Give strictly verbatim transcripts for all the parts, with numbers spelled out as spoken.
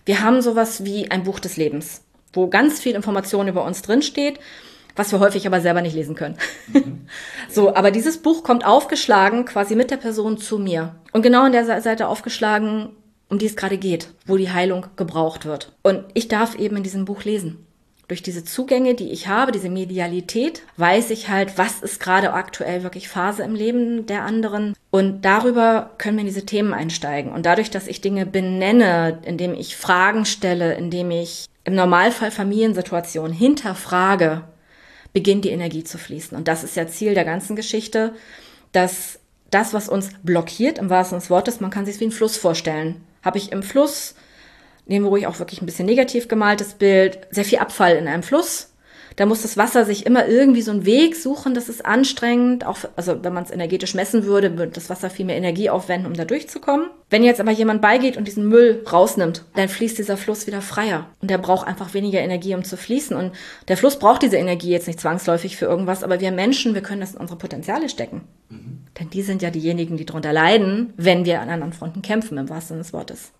Wir haben sowas wie ein Buch des Lebens, wo ganz viel Information über uns drinsteht, was wir häufig aber selber nicht lesen können. Mhm. So, aber dieses Buch kommt aufgeschlagen quasi mit der Person zu mir. Und genau an der Seite aufgeschlagen, um die es gerade geht, wo die Heilung gebraucht wird. Und ich darf eben in diesem Buch lesen. Durch diese Zugänge, die ich habe, diese Medialität, weiß ich halt, was ist gerade aktuell wirklich Phase im Leben der anderen. Und darüber können wir in diese Themen einsteigen. Und dadurch, dass ich Dinge benenne, indem ich Fragen stelle, indem ich im Normalfall Familiensituationen hinterfrage, beginnt die Energie zu fließen. Und das ist ja Ziel der ganzen Geschichte, dass das, was uns blockiert, im wahrsten Sinne des Wortes, man kann sich es wie einen Fluss vorstellen. Habe ich im Fluss, nehmen wir ruhig auch wirklich ein bisschen negativ gemaltes Bild, sehr viel Abfall in einem Fluss. Da muss das Wasser sich immer irgendwie so einen Weg suchen, das ist anstrengend. Auch, also wenn man es energetisch messen würde, würde das Wasser viel mehr Energie aufwenden, um da durchzukommen. Wenn jetzt aber jemand beigeht und diesen Müll rausnimmt, dann fließt dieser Fluss wieder freier. Und der braucht einfach weniger Energie, um zu fließen. Und der Fluss braucht diese Energie jetzt nicht zwangsläufig für irgendwas, aber wir Menschen, wir können das in unsere Potenziale stecken. Mhm. Denn die sind ja diejenigen, die darunter leiden, wenn wir an anderen Fronten kämpfen, im wahrsten Sinne des Wortes.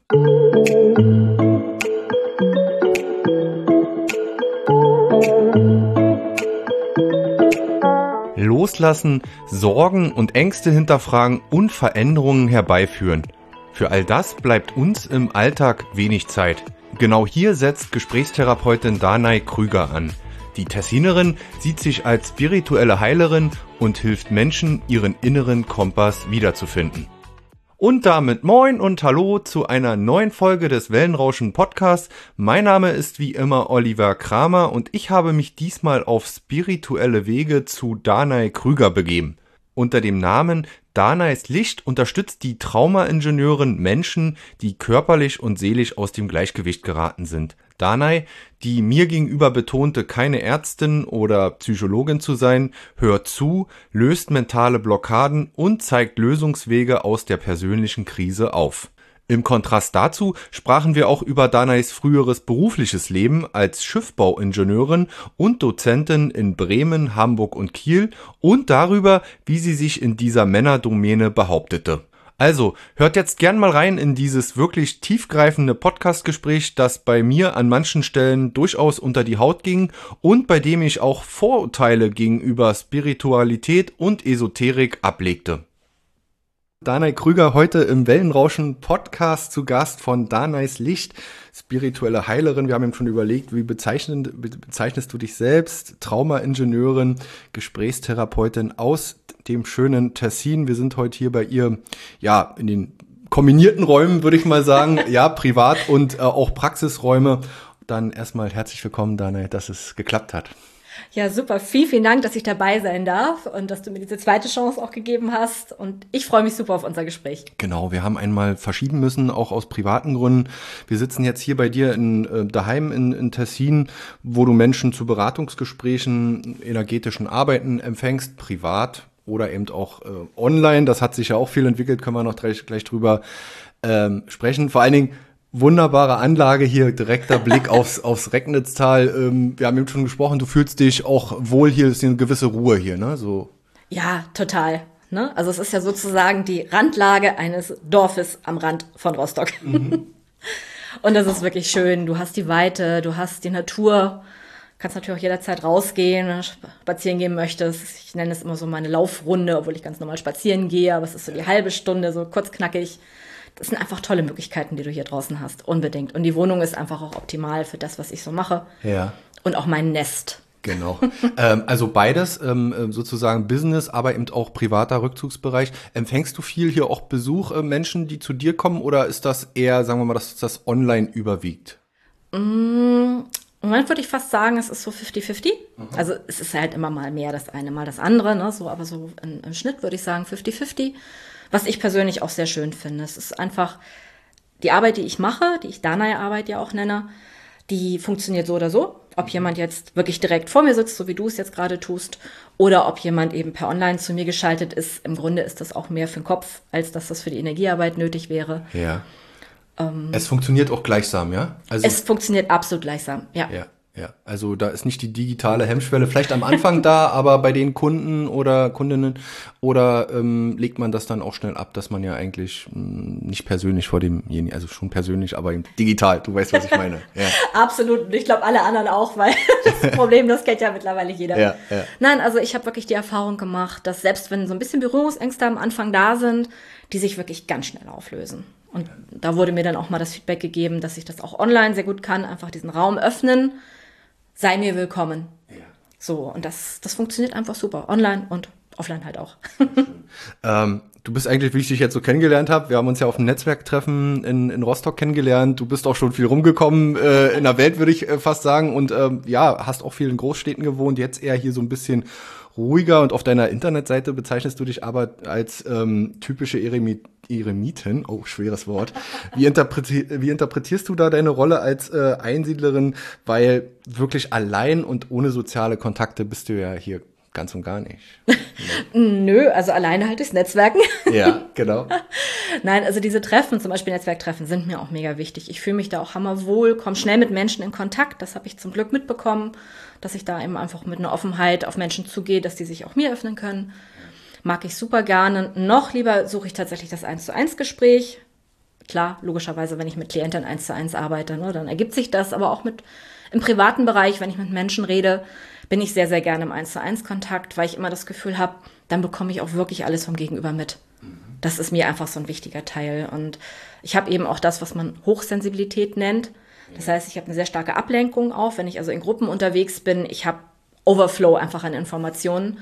Loslassen, Sorgen und Ängste hinterfragen und Veränderungen herbeiführen. Für all das bleibt uns im Alltag wenig Zeit. Genau hier setzt Gesprächstherapeutin Danae Krüger an. Die Tessinerin sieht sich als spirituelle Heilerin und hilft Menschen, ihren inneren Kompass wiederzufinden. Und damit moin und hallo zu einer neuen Folge des Wellenrauschen Podcasts. Mein Name ist wie immer Oliver Kramer und ich habe mich diesmal auf spirituelle Wege zu Danae Krüger begeben. Unter dem Namen Danaes Licht unterstützt die Trauma-Ingenieurin Menschen, die körperlich und seelisch aus dem Gleichgewicht geraten sind. Danae, die mir gegenüber betonte, keine Ärztin oder Psychologin zu sein, hört zu, löst mentale Blockaden und zeigt Lösungswege aus der persönlichen Krise auf. Im Kontrast dazu sprachen wir auch über Danaes früheres berufliches Leben als Schiffbauingenieurin und Dozentin in Bremen, Hamburg und Kiel und darüber, wie sie sich in dieser Männerdomäne behauptete. Also, hört jetzt gern mal rein in dieses wirklich tiefgreifende Podcast-Gespräch, das bei mir an manchen Stellen durchaus unter die Haut ging und bei dem ich auch Vorurteile gegenüber Spiritualität und Esoterik ablegte. Danae Krüger heute im Wellenrauschen Podcast zu Gast von Danaes Licht, spirituelle Heilerin. Wir haben eben schon überlegt, wie bezeichnend, bezeichnest du dich selbst? Trauma-Ingenieurin, Gesprächstherapeutin aus dem schönen Tessin. Wir sind heute hier bei ihr, ja, in den kombinierten Räumen, würde ich mal sagen. Ja, Privat- und äh, auch Praxisräume. Dann erstmal herzlich willkommen, Danae, dass es geklappt hat. Ja, super. Vielen, vielen Dank, dass ich dabei sein darf und dass du mir diese zweite Chance auch gegeben hast. Und ich freue mich super auf unser Gespräch. Genau, wir haben einmal verschieben müssen, auch aus privaten Gründen. Wir sitzen jetzt hier bei dir in, äh, daheim in, in Tessin, wo du Menschen zu Beratungsgesprächen, energetischen Arbeiten empfängst, privat oder eben auch äh, online. Das hat sich ja auch viel entwickelt, können wir noch gleich, gleich drüber ähm, sprechen. Vor allen Dingen wunderbare Anlage hier, direkter Blick aufs, aufs Recknitztal. Ähm, wir haben eben schon gesprochen, du fühlst dich auch wohl hier, ist eine gewisse Ruhe hier, ne? So. Ja, total. Ne? Also es ist ja sozusagen die Randlage eines Dorfes am Rand von Rostock. Mhm. Und das ist wirklich schön. Du hast die Weite, du hast die Natur. Kannst natürlich auch jederzeit rausgehen, wenn du spazieren gehen möchtest. Ich nenne es immer so meine Laufrunde, obwohl ich ganz normal spazieren gehe, aber es ist so die halbe Stunde, so kurz knackig. Das sind einfach tolle Möglichkeiten, die du hier draußen hast, unbedingt. Und die Wohnung ist einfach auch optimal für das, was ich so mache. Ja. Und auch mein Nest. Genau. ähm, also beides, ähm, sozusagen Business, aber eben auch privater Rückzugsbereich. Empfängst du viel hier auch Besuch, äh, Menschen, die zu dir kommen, oder ist das eher, sagen wir mal, dass das online überwiegt? Mm, Im Moment würde ich fast sagen, es ist so fifty fifty. Mhm. Also es ist halt immer mal mehr das eine, mal das andere, ne? So, aber so im, im Schnitt würde ich sagen fifty fifty. Was ich persönlich auch sehr schön finde. Es ist einfach die Arbeit, die ich mache, die ich Danae-Arbeit ja auch nenne, die funktioniert so oder so. Ob jemand jetzt wirklich direkt vor mir sitzt, so wie du es jetzt gerade tust, oder ob jemand eben per Online zu mir geschaltet ist. Im Grunde ist das auch mehr für den Kopf, als dass das für die Energiearbeit nötig wäre. Ja. Ähm, es funktioniert auch gleichsam, ja? Also es funktioniert absolut gleichsam, ja. Ja. Ja, also da ist nicht die digitale Hemmschwelle vielleicht am Anfang da, aber bei den Kunden oder Kundinnen oder ähm, legt man das dann auch schnell ab, dass man ja eigentlich mh, nicht persönlich vor demjenigen, also schon persönlich, aber eben digital, du weißt, was ich meine. Ja. Absolut, und ich glaube alle anderen auch, weil das Problem, das kennt ja mittlerweile jeder. Ja, ja. Nein, also ich habe wirklich die Erfahrung gemacht, dass selbst wenn so ein bisschen Berührungsängste am Anfang da sind, die sich wirklich ganz schnell auflösen. Und da wurde mir dann auch mal das Feedback gegeben, dass ich das auch online sehr gut kann, einfach diesen Raum öffnen. Sei mir willkommen. Ja. So, und das, das funktioniert einfach super. Online und offline halt auch. ähm, du bist eigentlich, wie ich dich jetzt so kennengelernt habe, wir haben uns ja auf einem Netzwerktreffen in, in Rostock kennengelernt. Du bist auch schon viel rumgekommen äh, in der Welt, würde ich äh, fast sagen. Und ähm, ja, hast auch viel in Großstädten gewohnt, jetzt eher hier so ein bisschen ruhiger. Und auf deiner Internetseite bezeichnest du dich aber als ähm, typische Eremit Eremitin, oh, schweres Wort. Wie, interpreti wie interpretierst du da deine Rolle als äh, Einsiedlerin? Weil wirklich allein und ohne soziale Kontakte bist du ja hier ganz und gar nicht. Nö, also alleine halt durchs Netzwerken. Ja, genau. Nein, also diese Treffen, zum Beispiel Netzwerktreffen, sind mir auch mega wichtig. Ich fühle mich da auch hammerwohl, komme schnell mit Menschen in Kontakt. Das habe ich zum Glück mitbekommen, dass ich da eben einfach mit einer Offenheit auf Menschen zugehe, dass die sich auch mir öffnen können. Mag ich super gerne. Noch lieber suche ich tatsächlich das eins zu eins Gespräch. Klar, logischerweise, wenn ich mit Klienten eins zu eins arbeite, ne, dann ergibt sich das. Aber auch mit im privaten Bereich, wenn ich mit Menschen rede, bin ich sehr, sehr gerne im eins zu eins Kontakt, weil ich immer das Gefühl habe, dann bekomme ich auch wirklich alles vom Gegenüber mit. Das ist mir einfach so ein wichtiger Teil. Und ich habe eben auch das, was man Hochsensibilität nennt. Das heißt, ich habe eine sehr starke Ablenkung auch, wenn ich also in Gruppen unterwegs bin. Ich habe Overflow einfach an Informationen.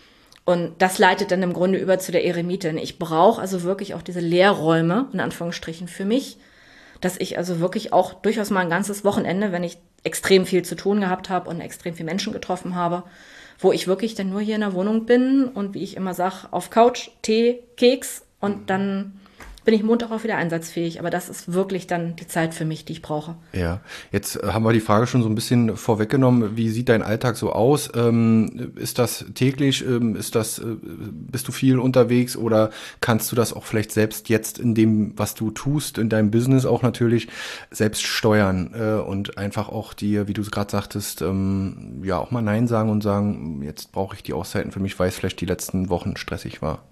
Und das leitet dann im Grunde über zu der Eremitin. Ich brauche also wirklich auch diese Leerräume, in Anführungsstrichen, für mich, dass ich also wirklich auch durchaus mal ein ganzes Wochenende, wenn ich extrem viel zu tun gehabt habe und extrem viele Menschen getroffen habe, wo ich wirklich dann nur hier in der Wohnung bin und wie ich immer sage, auf Couch, Tee, Keks und dann bin ich Montag auch wieder einsatzfähig. Aber das ist wirklich dann die Zeit für mich, die ich brauche. Ja, jetzt haben wir die Frage schon so ein bisschen vorweggenommen. Wie sieht dein Alltag so aus? Ähm, ist das täglich? Ähm, ist das, äh, bist du viel unterwegs oder kannst du das auch vielleicht selbst jetzt in dem, was du tust, in deinem Business auch natürlich selbst steuern äh, und einfach auch dir, wie du es gerade sagtest, ähm, ja auch mal Nein sagen und sagen, jetzt brauche ich die Auszeiten für mich, weil es vielleicht die letzten Wochen stressig war?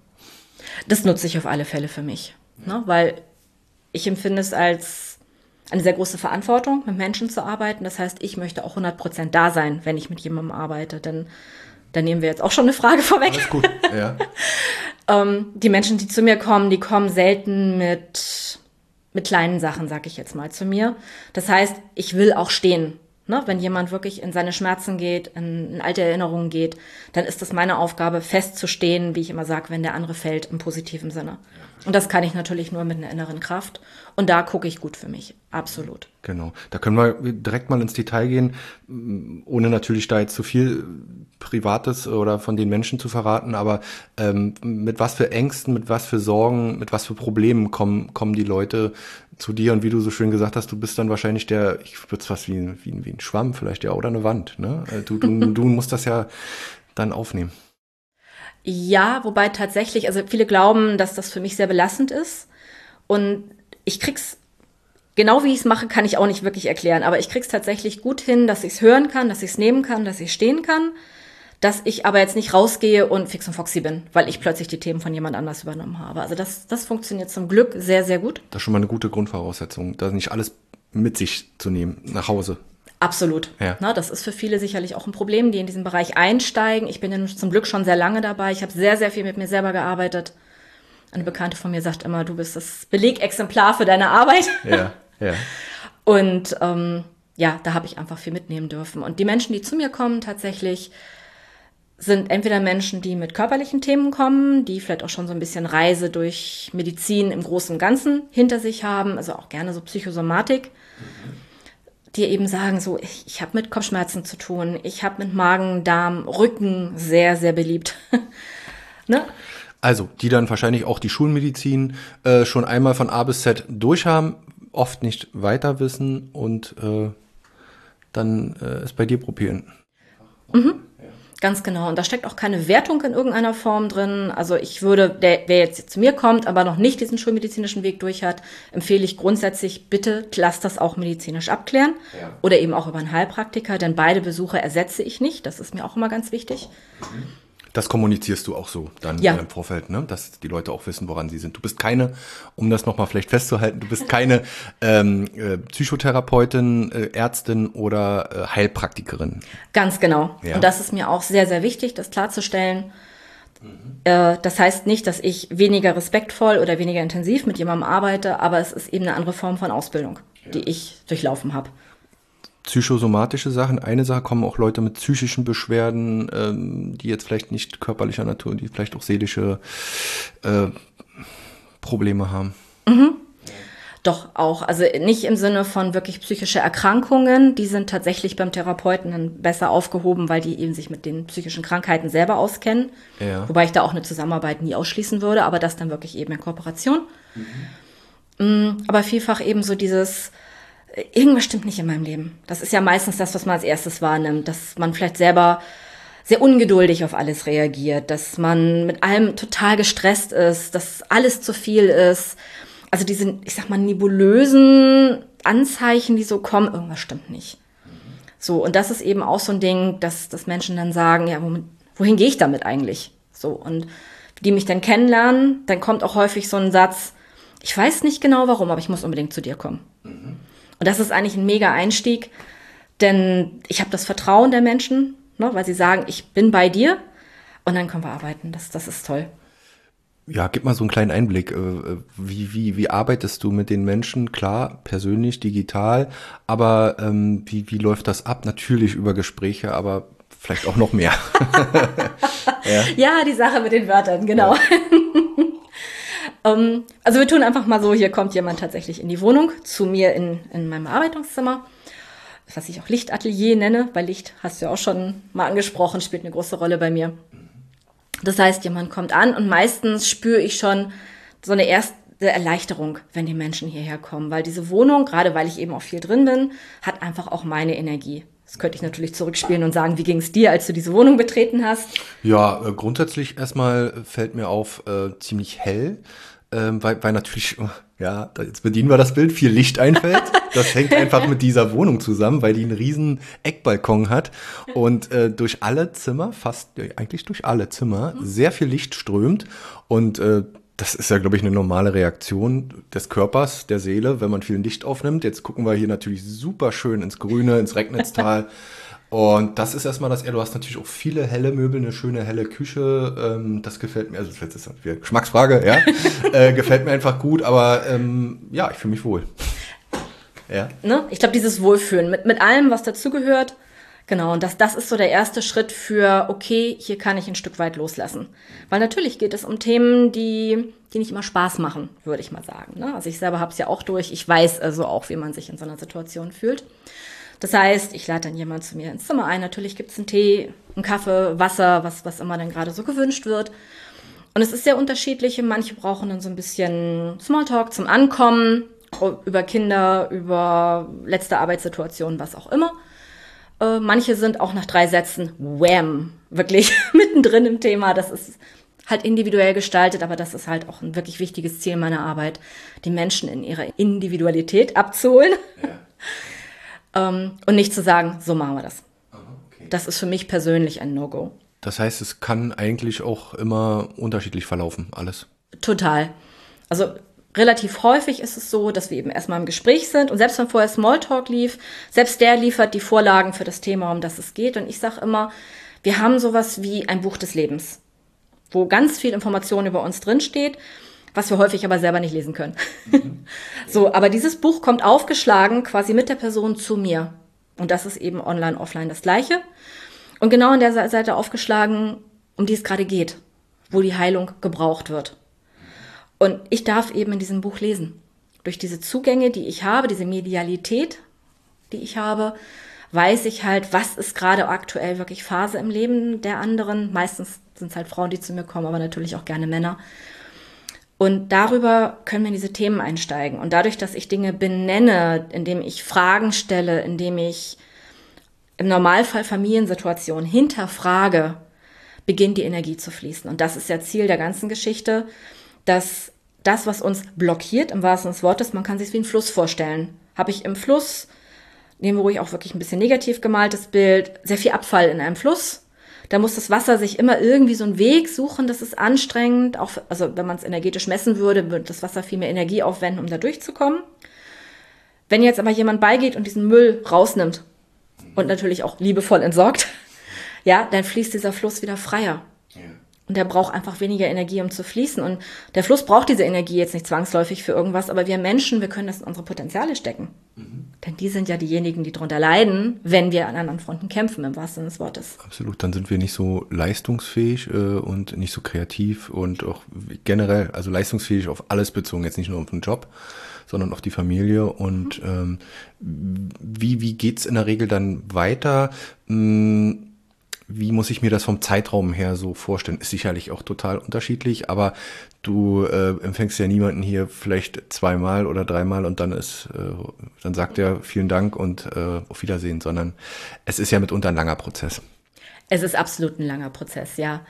Das nutze ich auf alle Fälle für mich. Ne, weil ich empfinde es als eine sehr große Verantwortung, mit Menschen zu arbeiten. Das heißt, ich möchte auch hundert Prozent da sein, wenn ich mit jemandem arbeite. Denn da nehmen wir jetzt auch schon eine Frage vorweg. Alles gut, ja. ähm, die Menschen, die zu mir kommen, die kommen selten mit, mit kleinen Sachen, sag ich jetzt mal, zu mir. Das heißt, ich will auch stehen. Ne, wenn jemand wirklich in seine Schmerzen geht, in, in alte Erinnerungen geht, dann ist es meine Aufgabe, festzustehen, wie ich immer sage, wenn der andere fällt, im positiven Sinne. Und das kann ich natürlich nur mit einer inneren Kraft. Und da gucke ich gut für mich, absolut. Genau, da können wir direkt mal ins Detail gehen, ohne natürlich da jetzt zu viel Privates oder von den Menschen zu verraten, aber ähm, mit was für Ängsten, mit was für Sorgen, mit was für Problemen kommen, kommen die Leute zu dir und wie du so schön gesagt hast, du bist dann wahrscheinlich der, ich würde es fast wie, wie, wie ein Schwamm vielleicht, ja, oder eine Wand, ne? Du, du, du musst das ja dann aufnehmen. Ja, wobei tatsächlich, also viele glauben, dass das für mich sehr belastend ist und ich krieg's, genau wie ich es mache, kann ich auch nicht wirklich erklären, aber ich krieg's tatsächlich gut hin, dass ich es hören kann, dass ich es nehmen kann, dass ich stehen kann, dass ich aber jetzt nicht rausgehe und fix und foxy bin, weil ich plötzlich die Themen von jemand anders übernommen habe. Also das, das funktioniert zum Glück sehr, sehr gut. Das ist schon mal eine gute Grundvoraussetzung, da nicht alles mit sich zu nehmen, nach Hause. Absolut. Ja. Na, das ist für viele sicherlich auch ein Problem, die in diesen Bereich einsteigen. Ich bin ja zum Glück schon sehr lange dabei. Ich habe sehr, sehr viel mit mir selber gearbeitet. Eine Bekannte von mir sagt immer, du bist das Belegexemplar für deine Arbeit. Ja, ja. Und ähm, ja, da habe ich einfach viel mitnehmen dürfen. Und die Menschen, die zu mir kommen, tatsächlich sind entweder Menschen, die mit körperlichen Themen kommen, die vielleicht auch schon so ein bisschen Reise durch Medizin im Großen und Ganzen hinter sich haben, also auch gerne so Psychosomatik. Mhm. Die eben sagen, so, ich, ich habe mit Kopfschmerzen zu tun, ich habe mit Magen, Darm, Rücken, sehr, sehr beliebt. Ne? Also, die dann wahrscheinlich auch die Schulmedizin äh, schon einmal von A bis Z durchhaben, oft nicht weiter wissen und äh, dann äh, es bei dir probieren. Mhm. Ganz genau. Und da steckt auch keine Wertung in irgendeiner Form drin. Also ich würde, der, wer jetzt zu mir kommt, aber noch nicht diesen schulmedizinischen Weg durch hat, empfehle ich grundsätzlich, bitte lass das auch medizinisch abklären. Ja. Oder eben auch über einen Heilpraktiker, denn beide Besuche ersetze ich nicht. Das ist mir auch immer ganz wichtig. Mhm. Das kommunizierst du auch so dann ja. im Vorfeld, ne? Dass die Leute auch wissen, woran sie sind. Du bist keine, um das nochmal vielleicht festzuhalten, du bist keine ähm, äh, Psychotherapeutin, äh, Ärztin oder äh, Heilpraktikerin. Ganz genau. Ja. Und das ist mir auch sehr, sehr wichtig, das klarzustellen. Mhm. Äh, das heißt nicht, dass ich weniger respektvoll oder weniger intensiv mit jemandem arbeite, aber es ist eben eine andere Form von Ausbildung, ja. die ich durchlaufen habe. Psychosomatische Sachen. Eine Sache, kommen auch Leute mit psychischen Beschwerden, ähm, die jetzt vielleicht nicht körperlicher Natur, die vielleicht auch seelische äh, Probleme haben. Mhm. Doch auch. Also nicht im Sinne von wirklich psychische Erkrankungen. Die sind tatsächlich beim Therapeuten dann besser aufgehoben, weil die eben sich mit den psychischen Krankheiten selber auskennen. Ja. Wobei ich da auch eine Zusammenarbeit nie ausschließen würde, aber das dann wirklich eben in Kooperation. Mhm. Aber vielfach eben so dieses... Irgendwas stimmt nicht in meinem Leben. Das ist ja meistens das, was man als erstes wahrnimmt, dass man vielleicht selber sehr ungeduldig auf alles reagiert, dass man mit allem total gestresst ist, dass alles zu viel ist. Also diese, ich sag mal, nebulösen Anzeichen, die so kommen, irgendwas stimmt nicht. So, und das ist eben auch so ein Ding, dass, dass Menschen dann sagen, ja, wohin, wohin gehe ich damit eigentlich? So, und die mich dann kennenlernen, dann kommt auch häufig so ein Satz, ich weiß nicht genau warum, aber ich muss unbedingt zu dir kommen. Mhm. Und das ist eigentlich ein mega Einstieg, denn ich habe das Vertrauen der Menschen, ne, weil sie sagen, ich bin bei dir und dann können wir arbeiten. Das, das ist toll. Ja, gib mal so einen kleinen Einblick. Wie, wie, wie arbeitest du mit den Menschen? Klar, persönlich, digital, aber ähm, wie, wie läuft das ab? Natürlich über Gespräche, aber vielleicht auch noch mehr. ja. ja, die Sache mit den Wörtern, genau. Ja. Um, also wir tun einfach mal so, hier kommt jemand tatsächlich in die Wohnung, zu mir in, in meinem Arbeitungszimmer, was ich auch Lichtatelier nenne, weil Licht, hast du ja auch schon mal angesprochen, spielt eine große Rolle bei mir. Das heißt, jemand kommt an und meistens spüre ich schon so eine erste Erleichterung, wenn die Menschen hierher kommen, weil diese Wohnung, gerade weil ich eben auch viel drin bin, hat einfach auch meine Energie. Das könnte ich natürlich zurückspielen und sagen, wie ging es dir, als du diese Wohnung betreten hast? Ja, äh, grundsätzlich erstmal fällt mir auf, äh, ziemlich hell. Ähm, weil, weil natürlich, ja, jetzt bedienen wir das Bild, viel Licht einfällt. Das hängt einfach mit dieser Wohnung zusammen, weil die einen riesen Eckbalkon hat und äh, durch alle Zimmer, fast äh, eigentlich durch alle Zimmer, sehr viel Licht strömt. Und äh, das ist ja, glaube ich, eine normale Reaktion des Körpers, der Seele, wenn man viel Licht aufnimmt. Jetzt gucken wir hier natürlich super schön ins Grüne, ins Recknitztal. Und das ist erstmal das, du hast natürlich auch viele helle Möbel, eine schöne helle Küche, ähm, das gefällt mir, also das ist eine Geschmacksfrage, ja, äh, gefällt mir einfach gut, aber ähm, ja, ich fühle mich wohl. Ja. Ne? Ich glaube, dieses Wohlfühlen mit, mit allem, was dazugehört, genau, und das, das ist so der erste Schritt für, okay, hier kann ich ein Stück weit loslassen. Weil natürlich geht es um Themen, die, die nicht immer Spaß machen, würde ich mal sagen. Ne? Also ich selber habe es ja auch durch, ich weiß also auch, wie man sich in so einer Situation fühlt. Das heißt, ich lade dann jemanden zu mir ins Zimmer ein. Natürlich gibt es einen Tee, einen Kaffee, Wasser, was, was immer dann gerade so gewünscht wird. Und es ist sehr unterschiedlich. Manche brauchen dann so ein bisschen Smalltalk zum Ankommen, über Kinder, über letzte Arbeitssituationen, was auch immer. Äh, manche sind auch nach drei Sätzen wham, wirklich mittendrin im Thema. Das ist halt individuell gestaltet, aber das ist halt auch ein wirklich wichtiges Ziel meiner Arbeit, die Menschen in ihrer Individualität abzuholen. Ja. Um, und nicht zu sagen, so machen wir das. Okay. Das ist für mich persönlich ein No-Go. Das heißt, es kann eigentlich auch immer unterschiedlich verlaufen, alles? Total. Also relativ häufig ist es so, dass wir eben erstmal im Gespräch sind und selbst wenn vorher Smalltalk lief, selbst der liefert die Vorlagen für das Thema, um das es geht. Und ich sage immer, wir haben sowas wie ein Buch des Lebens, wo ganz viel Information über uns drinsteht, was wir häufig aber selber nicht lesen können. Mhm. So, aber dieses Buch kommt aufgeschlagen quasi mit der Person zu mir. Und das ist eben online, offline das Gleiche. Und genau an der Seite aufgeschlagen, um die es gerade geht, wo die Heilung gebraucht wird. Und ich darf eben in diesem Buch lesen. Durch diese Zugänge, die ich habe, diese Medialität, die ich habe, weiß ich halt, was ist gerade aktuell wirklich Phase im Leben der anderen. Meistens sind es halt Frauen, die zu mir kommen, aber natürlich auch gerne Männer. Und darüber können wir in diese Themen einsteigen. Und dadurch, dass ich Dinge benenne, indem ich Fragen stelle, indem ich im Normalfall Familiensituation hinterfrage, beginnt die Energie zu fließen. Und das ist ja Ziel der ganzen Geschichte, dass das, was uns blockiert, im wahrsten Sinne des Wortes, man kann sich es wie einen Fluss vorstellen. Habe ich im Fluss, nehmen wir ruhig auch wirklich ein bisschen negativ gemaltes Bild, sehr viel Abfall in einem Fluss. Da muss das Wasser sich immer irgendwie so einen Weg suchen, das ist anstrengend. Auch, also wenn man es energetisch messen würde, würde das Wasser viel mehr Energie aufwenden, um da durchzukommen. Wenn jetzt aber jemand beigeht und diesen Müll rausnimmt und natürlich auch liebevoll entsorgt, ja, dann fließt dieser Fluss wieder freier. Ja. Und der braucht einfach weniger Energie, um zu fließen. Und der Fluss braucht diese Energie jetzt nicht zwangsläufig für irgendwas, aber wir Menschen, wir können das in unsere Potenziale stecken. Mhm. Denn die sind ja diejenigen, die darunter leiden, wenn wir an anderen Fronten kämpfen, im wahrsten Sinne des Wortes. Absolut, dann sind wir nicht so leistungsfähig äh, und nicht so kreativ und auch generell, also leistungsfähig auf alles bezogen, jetzt nicht nur auf den Job, sondern auf die Familie. Und mhm. ähm, wie, wie geht's in der Regel dann weiter? Hm, Wie muss ich mir das vom Zeitraum her so vorstellen? Ist sicherlich auch total unterschiedlich, aber du äh, empfängst ja niemanden hier vielleicht zweimal oder dreimal und dann ist, äh, dann sagt er vielen Dank und äh, auf Wiedersehen, sondern es ist ja mitunter ein langer Prozess. Es ist absolut ein langer Prozess, ja.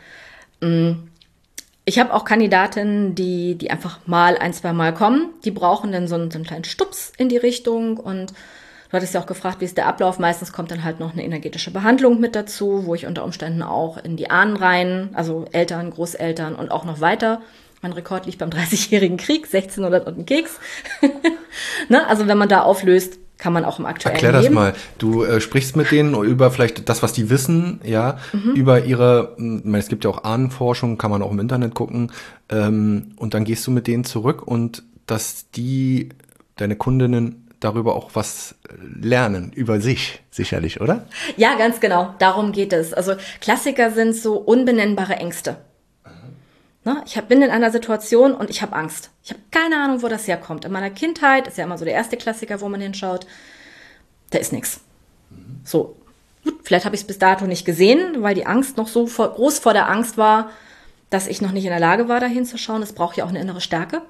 Ich habe auch Kandidatinnen, die, die einfach mal ein, zwei Mal kommen. Die brauchen dann so einen, so einen kleinen Stups in die Richtung und du hattest ja auch gefragt, wie ist der Ablauf? Meistens kommt dann halt noch eine energetische Behandlung mit dazu, wo ich unter Umständen auch in die Ahnen rein, also Eltern, Großeltern und auch noch weiter. Mein Rekord liegt beim dreißigjährigen Krieg, sechzehnhundert und ein Keks. Ne? Also wenn man da auflöst, kann man auch im aktuellen Erklär das Leben. mal. Du äh, sprichst mit denen über vielleicht das, was die wissen, ja, mhm. über ihre, ich meine, es gibt ja auch Ahnenforschung, kann man auch im Internet gucken, ähm, und dann gehst du mit denen zurück und dass die, deine Kundinnen, darüber auch was lernen, über sich sicherlich, oder? Ja, ganz genau. Darum geht es. Also Klassiker sind so unbenennbare Ängste. Ne? Ich hab, bin in einer Situation und ich habe Angst. Ich habe keine Ahnung, wo das herkommt. In meiner Kindheit ist ja immer so der erste Klassiker, wo man hinschaut. Da ist nichts. Mhm. So, gut, vielleicht habe ich es bis dato nicht gesehen, weil die Angst noch so vor, groß vor der Angst war, dass ich noch nicht in der Lage war, da hinzuschauen. Es braucht ja auch eine innere Stärke.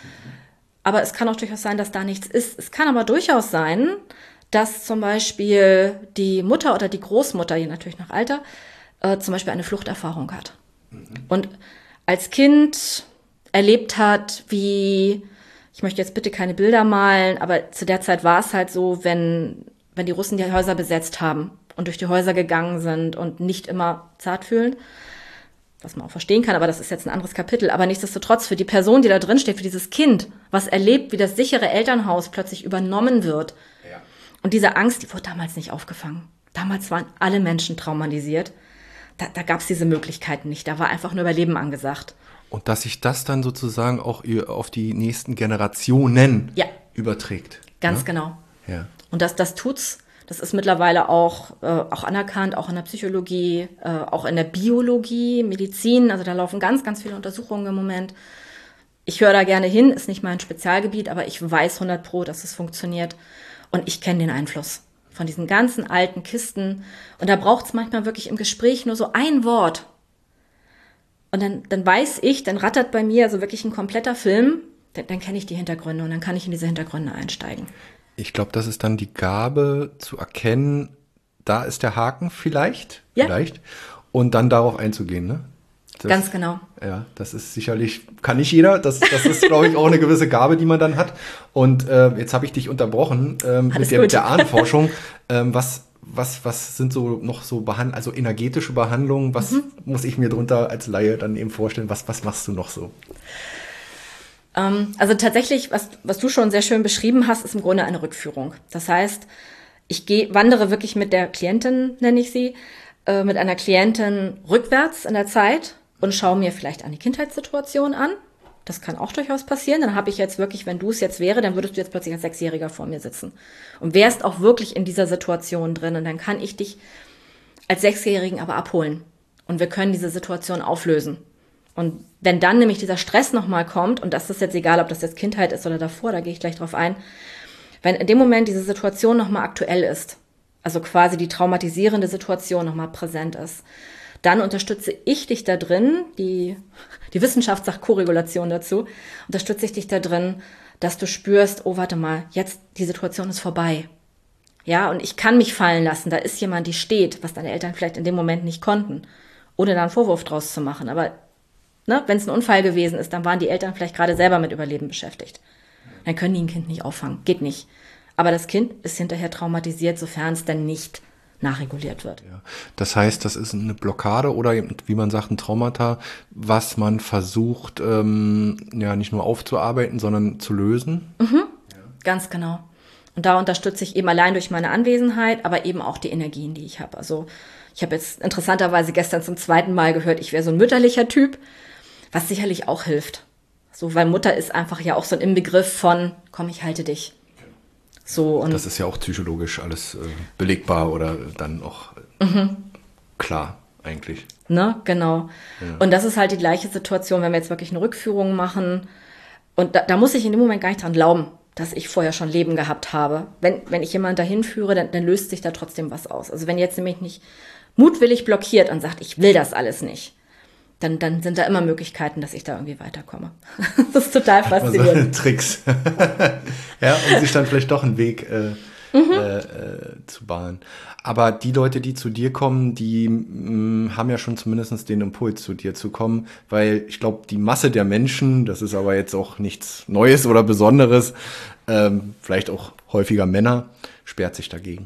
Aber es kann auch durchaus sein, dass da nichts ist. Es kann aber durchaus sein, dass zum Beispiel die Mutter oder die Großmutter, je natürlich nach Alter, äh, zum Beispiel eine Fluchterfahrung hat. Mhm. Und als Kind erlebt hat, wie, ich möchte jetzt bitte keine Bilder malen, aber zu der Zeit war es halt so, wenn, wenn die Russen die Häuser besetzt haben und durch die Häuser gegangen sind und nicht immer zartfühlend, was man auch verstehen kann, aber das ist jetzt ein anderes Kapitel. Aber nichtsdestotrotz, für die Person, die da drin steht, für dieses Kind, was erlebt, wie das sichere Elternhaus plötzlich übernommen wird. Ja. Und diese Angst, die wurde damals nicht aufgefangen. Damals waren alle Menschen traumatisiert. Da, da gab es diese Möglichkeiten nicht. Da war einfach nur Überleben angesagt. Und dass sich das dann sozusagen auch auf die nächsten Generationen ja. überträgt. Ganz ja? genau. Ja. Und das, das tut's. Das ist mittlerweile auch, äh, auch anerkannt, auch in der Psychologie, äh, auch in der Biologie, Medizin. Also da laufen ganz, ganz viele Untersuchungen im Moment. Ich höre da gerne hin, ist nicht mein Spezialgebiet, aber ich weiß hundert Pro, dass es funktioniert. Und ich kenne den Einfluss von diesen ganzen alten Kisten. Und da braucht es manchmal wirklich im Gespräch nur so ein Wort. Und dann, dann weiß ich, dann rattert bei mir also wirklich ein kompletter Film. Dann, dann kenne ich die Hintergründe und dann kann ich in diese Hintergründe einsteigen. Ich glaube, das ist dann die Gabe zu erkennen, da ist der Haken vielleicht, ja. vielleicht, und dann darauf einzugehen, ne? Das, ganz genau. Ja, das ist sicherlich, kann nicht jeder, das, das ist, glaube ich, auch eine gewisse Gabe, die man dann hat. Und äh, jetzt habe ich dich unterbrochen ähm, mit, der, mit der Ahnenforschung. ähm, was, was, was sind so noch so Behand- also energetische Behandlungen? Was mhm. muss ich mir drunter als Laie dann eben vorstellen? Was, was machst du noch so? Also tatsächlich, was, was du schon sehr schön beschrieben hast, ist im Grunde eine Rückführung. Das heißt, ich gehe, wandere wirklich mit der Klientin, nenne ich sie, äh, mit einer Klientin rückwärts in der Zeit und schaue mir vielleicht eine Kindheitssituation an. Das kann auch durchaus passieren. Dann habe ich jetzt wirklich, wenn du es jetzt wäre, dann würdest du jetzt plötzlich als Sechsjähriger vor mir sitzen und wärst auch wirklich in dieser Situation drin. Und dann kann ich dich als Sechsjährigen aber abholen und wir können diese Situation auflösen. Und wenn dann nämlich dieser Stress nochmal kommt, und das ist jetzt egal, ob das jetzt Kindheit ist oder davor, da gehe ich gleich drauf ein, wenn in dem Moment diese Situation nochmal aktuell ist, also quasi die traumatisierende Situation nochmal präsent ist, dann unterstütze ich dich da drin, die, die Wissenschaft sagt Koregulation dazu, unterstütze ich dich da drin, dass du spürst, oh warte mal, jetzt die Situation ist vorbei. Ja, und ich kann mich fallen lassen. Da ist jemand, die steht, was deine Eltern vielleicht in dem Moment nicht konnten, ohne da einen Vorwurf draus zu machen. Aber ne, wenn es ein Unfall gewesen ist, dann waren die Eltern vielleicht gerade selber mit Überleben beschäftigt. Dann können die ein Kind nicht auffangen. Geht nicht. Aber das Kind ist hinterher traumatisiert, sofern es dann nicht nachreguliert wird. Ja. Das heißt, das ist eine Blockade oder, wie man sagt, ein Traumata, was man versucht, ähm, ja, nicht nur aufzuarbeiten, sondern zu lösen. Mhm. Ja. Ganz genau. Und da unterstütze ich eben allein durch meine Anwesenheit, aber eben auch die Energien, die ich habe. Also ich habe jetzt interessanterweise gestern zum zweiten Mal gehört, ich wäre so ein mütterlicher Typ, was sicherlich auch hilft. So, weil Mutter ist einfach ja auch so ein Inbegriff von, komm, ich halte dich. So, und das ist ja auch psychologisch alles äh, belegbar oder dann auch äh, mhm. klar eigentlich. Ne, genau. Ja. Und das ist halt die gleiche Situation, wenn wir jetzt wirklich eine Rückführung machen. Und da, da muss ich in dem Moment gar nicht dran glauben, dass ich vorher schon Leben gehabt habe. Wenn, wenn ich jemanden dahin führe, dann, dann löst sich da trotzdem was aus. Also wenn jetzt nämlich nicht mutwillig blockiert und sagt, ich will das alles nicht, dann, dann sind da immer Möglichkeiten, dass ich da irgendwie weiterkomme. Das ist total faszinierend. Also Tricks. Ja, um sich dann vielleicht doch einen Weg äh, mhm. äh, äh, zu bahnen. Aber die Leute, die zu dir kommen, die mh, haben ja schon zumindest den Impuls, zu dir zu kommen, weil ich glaube, die Masse der Menschen, das ist aber jetzt auch nichts Neues oder Besonderes, ähm, vielleicht auch häufiger Männer, sperrt sich dagegen.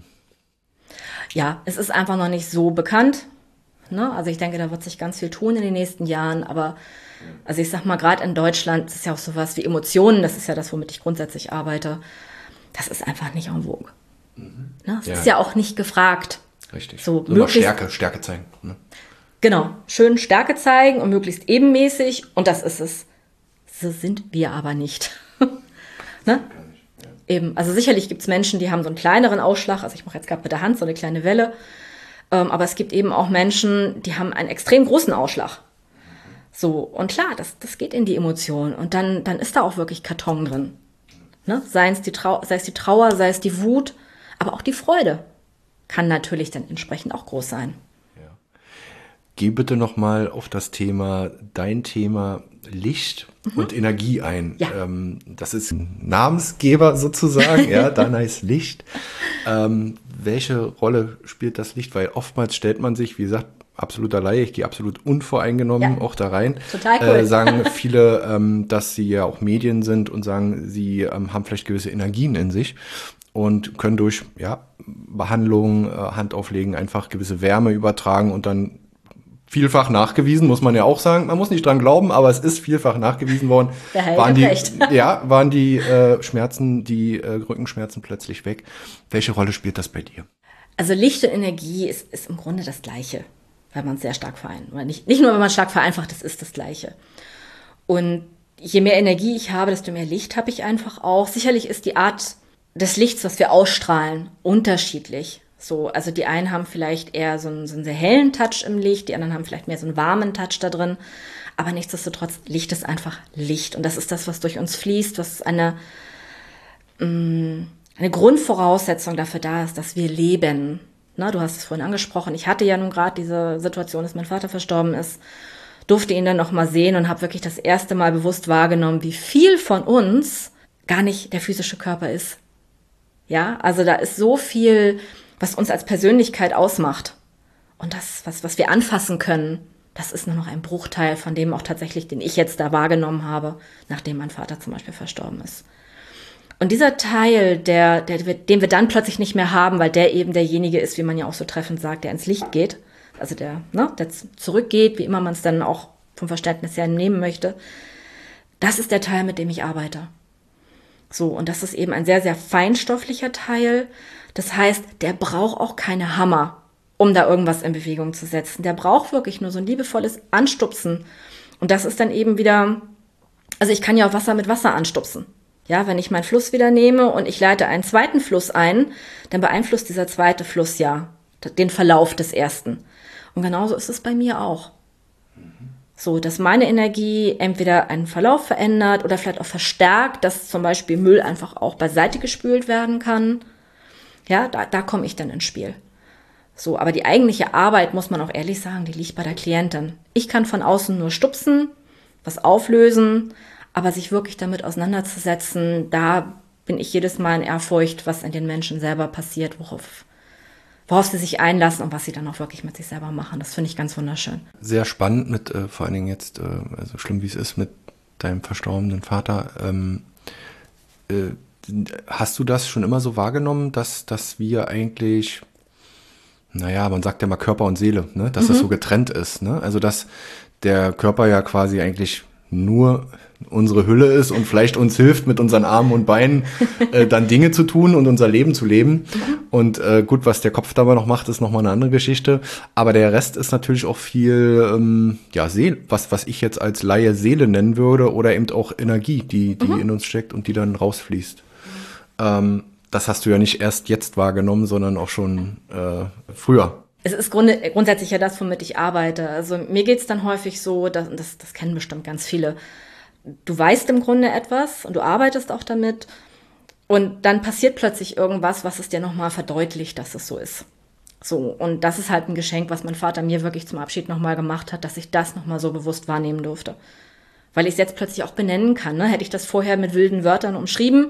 Ja, es ist einfach noch nicht so bekannt. Ne? Also ich denke, da wird sich ganz viel tun in den nächsten Jahren, aber also ich sag mal, gerade in Deutschland ist ja auch sowas wie Emotionen, das ist ja das, womit ich grundsätzlich arbeite, das ist einfach nicht en vogue. Mhm. Ne? Es ja. ist ja auch nicht gefragt. Richtig. So, so Stärke, Stärke zeigen. Ne? Genau, schön Stärke zeigen und möglichst ebenmäßig und das ist es. So sind wir aber nicht. Ne? Eben, also sicherlich gibt es Menschen, die haben so einen kleineren Ausschlag, also ich mache jetzt gerade mit der Hand so eine kleine Welle, ähm, aber es gibt eben auch Menschen, die haben einen extrem großen Ausschlag. So, und klar, das, das geht in die Emotion und dann, dann ist da auch wirklich Karton drin. Ne? Sei es die Trau- sei es die Trauer, sei es die Wut, aber auch die Freude kann natürlich dann entsprechend auch groß sein. Ja. Geh bitte nochmal auf das Thema, dein Thema Licht mhm. und Energie ein. Ja. Ähm, das ist ein Namensgeber sozusagen, ja, Dana ist Licht. Ähm, welche Rolle spielt das Licht? Weil oftmals stellt man sich, wie gesagt, absoluter Laie, ich gehe absolut unvoreingenommen ja. auch da rein. Total cool. Äh, sagen viele, ähm, dass sie ja auch Medien sind und sagen, sie ähm, haben vielleicht gewisse Energien in sich und können durch ja, Behandlung, äh, Handauflegen einfach gewisse Wärme übertragen und dann vielfach nachgewiesen, muss man ja auch sagen. Man muss nicht dran glauben, aber es ist vielfach nachgewiesen worden. Der Heil waren die, recht. ja, waren die äh, Schmerzen, die äh, Rückenschmerzen plötzlich weg. Welche Rolle spielt das bei dir? Also Licht und Energie ist, ist im Grunde das Gleiche, weil man es sehr stark vereinfacht. Oder nicht, nicht nur, wenn man stark vereinfacht, es ist das Gleiche. Und je mehr Energie ich habe, desto mehr Licht habe ich einfach auch. Sicherlich ist die Art des Lichts, was wir ausstrahlen, unterschiedlich. So, also die einen haben vielleicht eher so einen, so einen sehr hellen Touch im Licht, die anderen haben vielleicht mehr so einen warmen Touch da drin. Aber nichtsdestotrotz, Licht ist einfach Licht. Und das ist das, was durch uns fließt, was eine, mh, eine Grundvoraussetzung dafür da ist, dass wir leben. Na, du hast es vorhin angesprochen. Ich hatte ja nun gerade diese Situation, dass mein Vater verstorben ist, durfte ihn dann noch mal sehen und habe wirklich das erste Mal bewusst wahrgenommen, wie viel von uns gar nicht der physische Körper ist. Ja, also da ist so viel, was uns als Persönlichkeit ausmacht. Und das, was, was wir anfassen können, das ist nur noch ein Bruchteil von dem auch tatsächlich, den ich jetzt da wahrgenommen habe, nachdem mein Vater zum Beispiel verstorben ist. Und dieser Teil, der, der, den wir dann plötzlich nicht mehr haben, weil der eben derjenige ist, wie man ja auch so treffend sagt, der ins Licht geht, also der, ne, der zurückgeht, wie immer man es dann auch vom Verständnis her nehmen möchte, das ist der Teil, mit dem ich arbeite. So, und das ist eben ein sehr, sehr feinstofflicher Teil. Das heißt, der braucht auch keine Hammer, um da irgendwas in Bewegung zu setzen. Der braucht wirklich nur so ein liebevolles Anstupsen. Und das ist dann eben wieder, also ich kann ja auch Wasser mit Wasser anstupsen. Ja, wenn ich meinen Fluss wieder nehme und ich leite einen zweiten Fluss ein, dann beeinflusst dieser zweite Fluss ja den Verlauf des ersten. Und genauso ist es bei mir auch. So, dass meine Energie entweder einen Verlauf verändert oder vielleicht auch verstärkt, dass zum Beispiel Müll einfach auch beiseite gespült werden kann. Ja, da, da komme ich dann ins Spiel. So, aber die eigentliche Arbeit, muss man auch ehrlich sagen, die liegt bei der Klientin. Ich kann von außen nur stupsen, was auflösen, aber sich wirklich damit auseinanderzusetzen, da bin ich jedes Mal in Ehrfurcht, was in den Menschen selber passiert, worauf, worauf sie sich einlassen und was sie dann auch wirklich mit sich selber machen. Das finde ich ganz wunderschön. Sehr spannend mit, äh, vor allen Dingen jetzt, äh, also schlimm wie es ist, mit deinem verstorbenen Vater. Ähm, äh, hast du das schon immer so wahrgenommen, dass, dass wir eigentlich, naja, man sagt ja mal Körper und Seele, ne? Dass mhm. das so getrennt ist, ne? Also dass der Körper ja quasi eigentlich nur unsere Hülle ist und vielleicht uns hilft, mit unseren Armen und Beinen äh, dann Dinge zu tun und unser Leben zu leben. Mhm. Und äh, gut, was der Kopf dabei noch macht, ist nochmal eine andere Geschichte. Aber der Rest ist natürlich auch viel, ähm, ja, Seele, was, was ich jetzt als Laie Seele nennen würde oder eben auch Energie, die, die mhm. in uns steckt und die dann rausfließt. Mhm. Ähm, das hast du ja nicht erst jetzt wahrgenommen, sondern auch schon äh, früher. Es ist grund- grundsätzlich ja das, womit ich arbeite. Also mir geht's dann häufig so, dass, das, das kennen bestimmt ganz viele, du weißt im Grunde etwas und du arbeitest auch damit und dann passiert plötzlich irgendwas, was es dir nochmal verdeutlicht, dass es so ist. So, und das ist halt ein Geschenk, was mein Vater mir wirklich zum Abschied nochmal gemacht hat, dass ich das nochmal so bewusst wahrnehmen durfte. Weil ich es jetzt plötzlich auch benennen kann. Ne? Hätte ich das vorher mit wilden Wörtern umschrieben,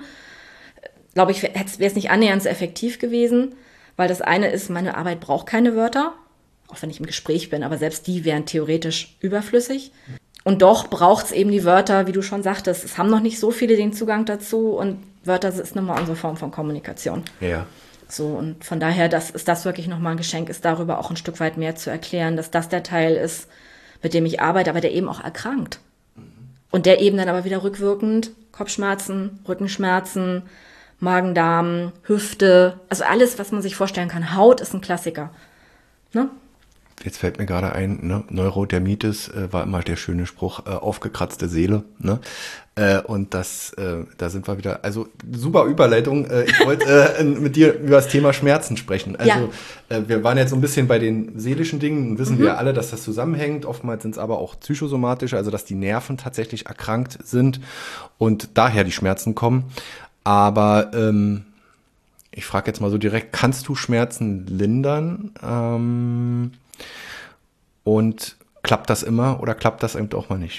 glaube ich, wäre es nicht annähernd so effektiv gewesen. Weil das eine ist, meine Arbeit braucht keine Wörter, auch wenn ich im Gespräch bin, aber selbst die wären theoretisch überflüssig. Und doch braucht es eben die Wörter, wie du schon sagtest, es haben noch nicht so viele den Zugang dazu und Wörter ist nochmal unsere Form von Kommunikation. Ja. So, und von daher, das ist das wirklich nochmal ein Geschenk, ist darüber auch ein Stück weit mehr zu erklären, dass das der Teil ist, mit dem ich arbeite, aber der eben auch erkrankt. Und der eben dann aber wieder rückwirkend Kopfschmerzen, Rückenschmerzen, Magen-Darm, Hüfte, also alles, was man sich vorstellen kann. Haut ist ein Klassiker. Ne? Jetzt fällt mir gerade ein, ne? Neurodermitis äh, war immer der schöne Spruch, äh, aufgekratzte Seele. Ne? Äh, und das, äh, da sind wir wieder, also super Überleitung. Äh, ich wollte äh, mit dir über das Thema Schmerzen sprechen. Also ja. äh, wir waren jetzt so ein bisschen bei den seelischen Dingen, wissen mhm. wir alle, dass das zusammenhängt. Oftmals sind es aber auch psychosomatische, also dass die Nerven tatsächlich erkrankt sind und daher die Schmerzen kommen. Aber ähm, ich frage jetzt mal so direkt, kannst du Schmerzen lindern? Ähm, und klappt das immer oder klappt das eben auch mal nicht?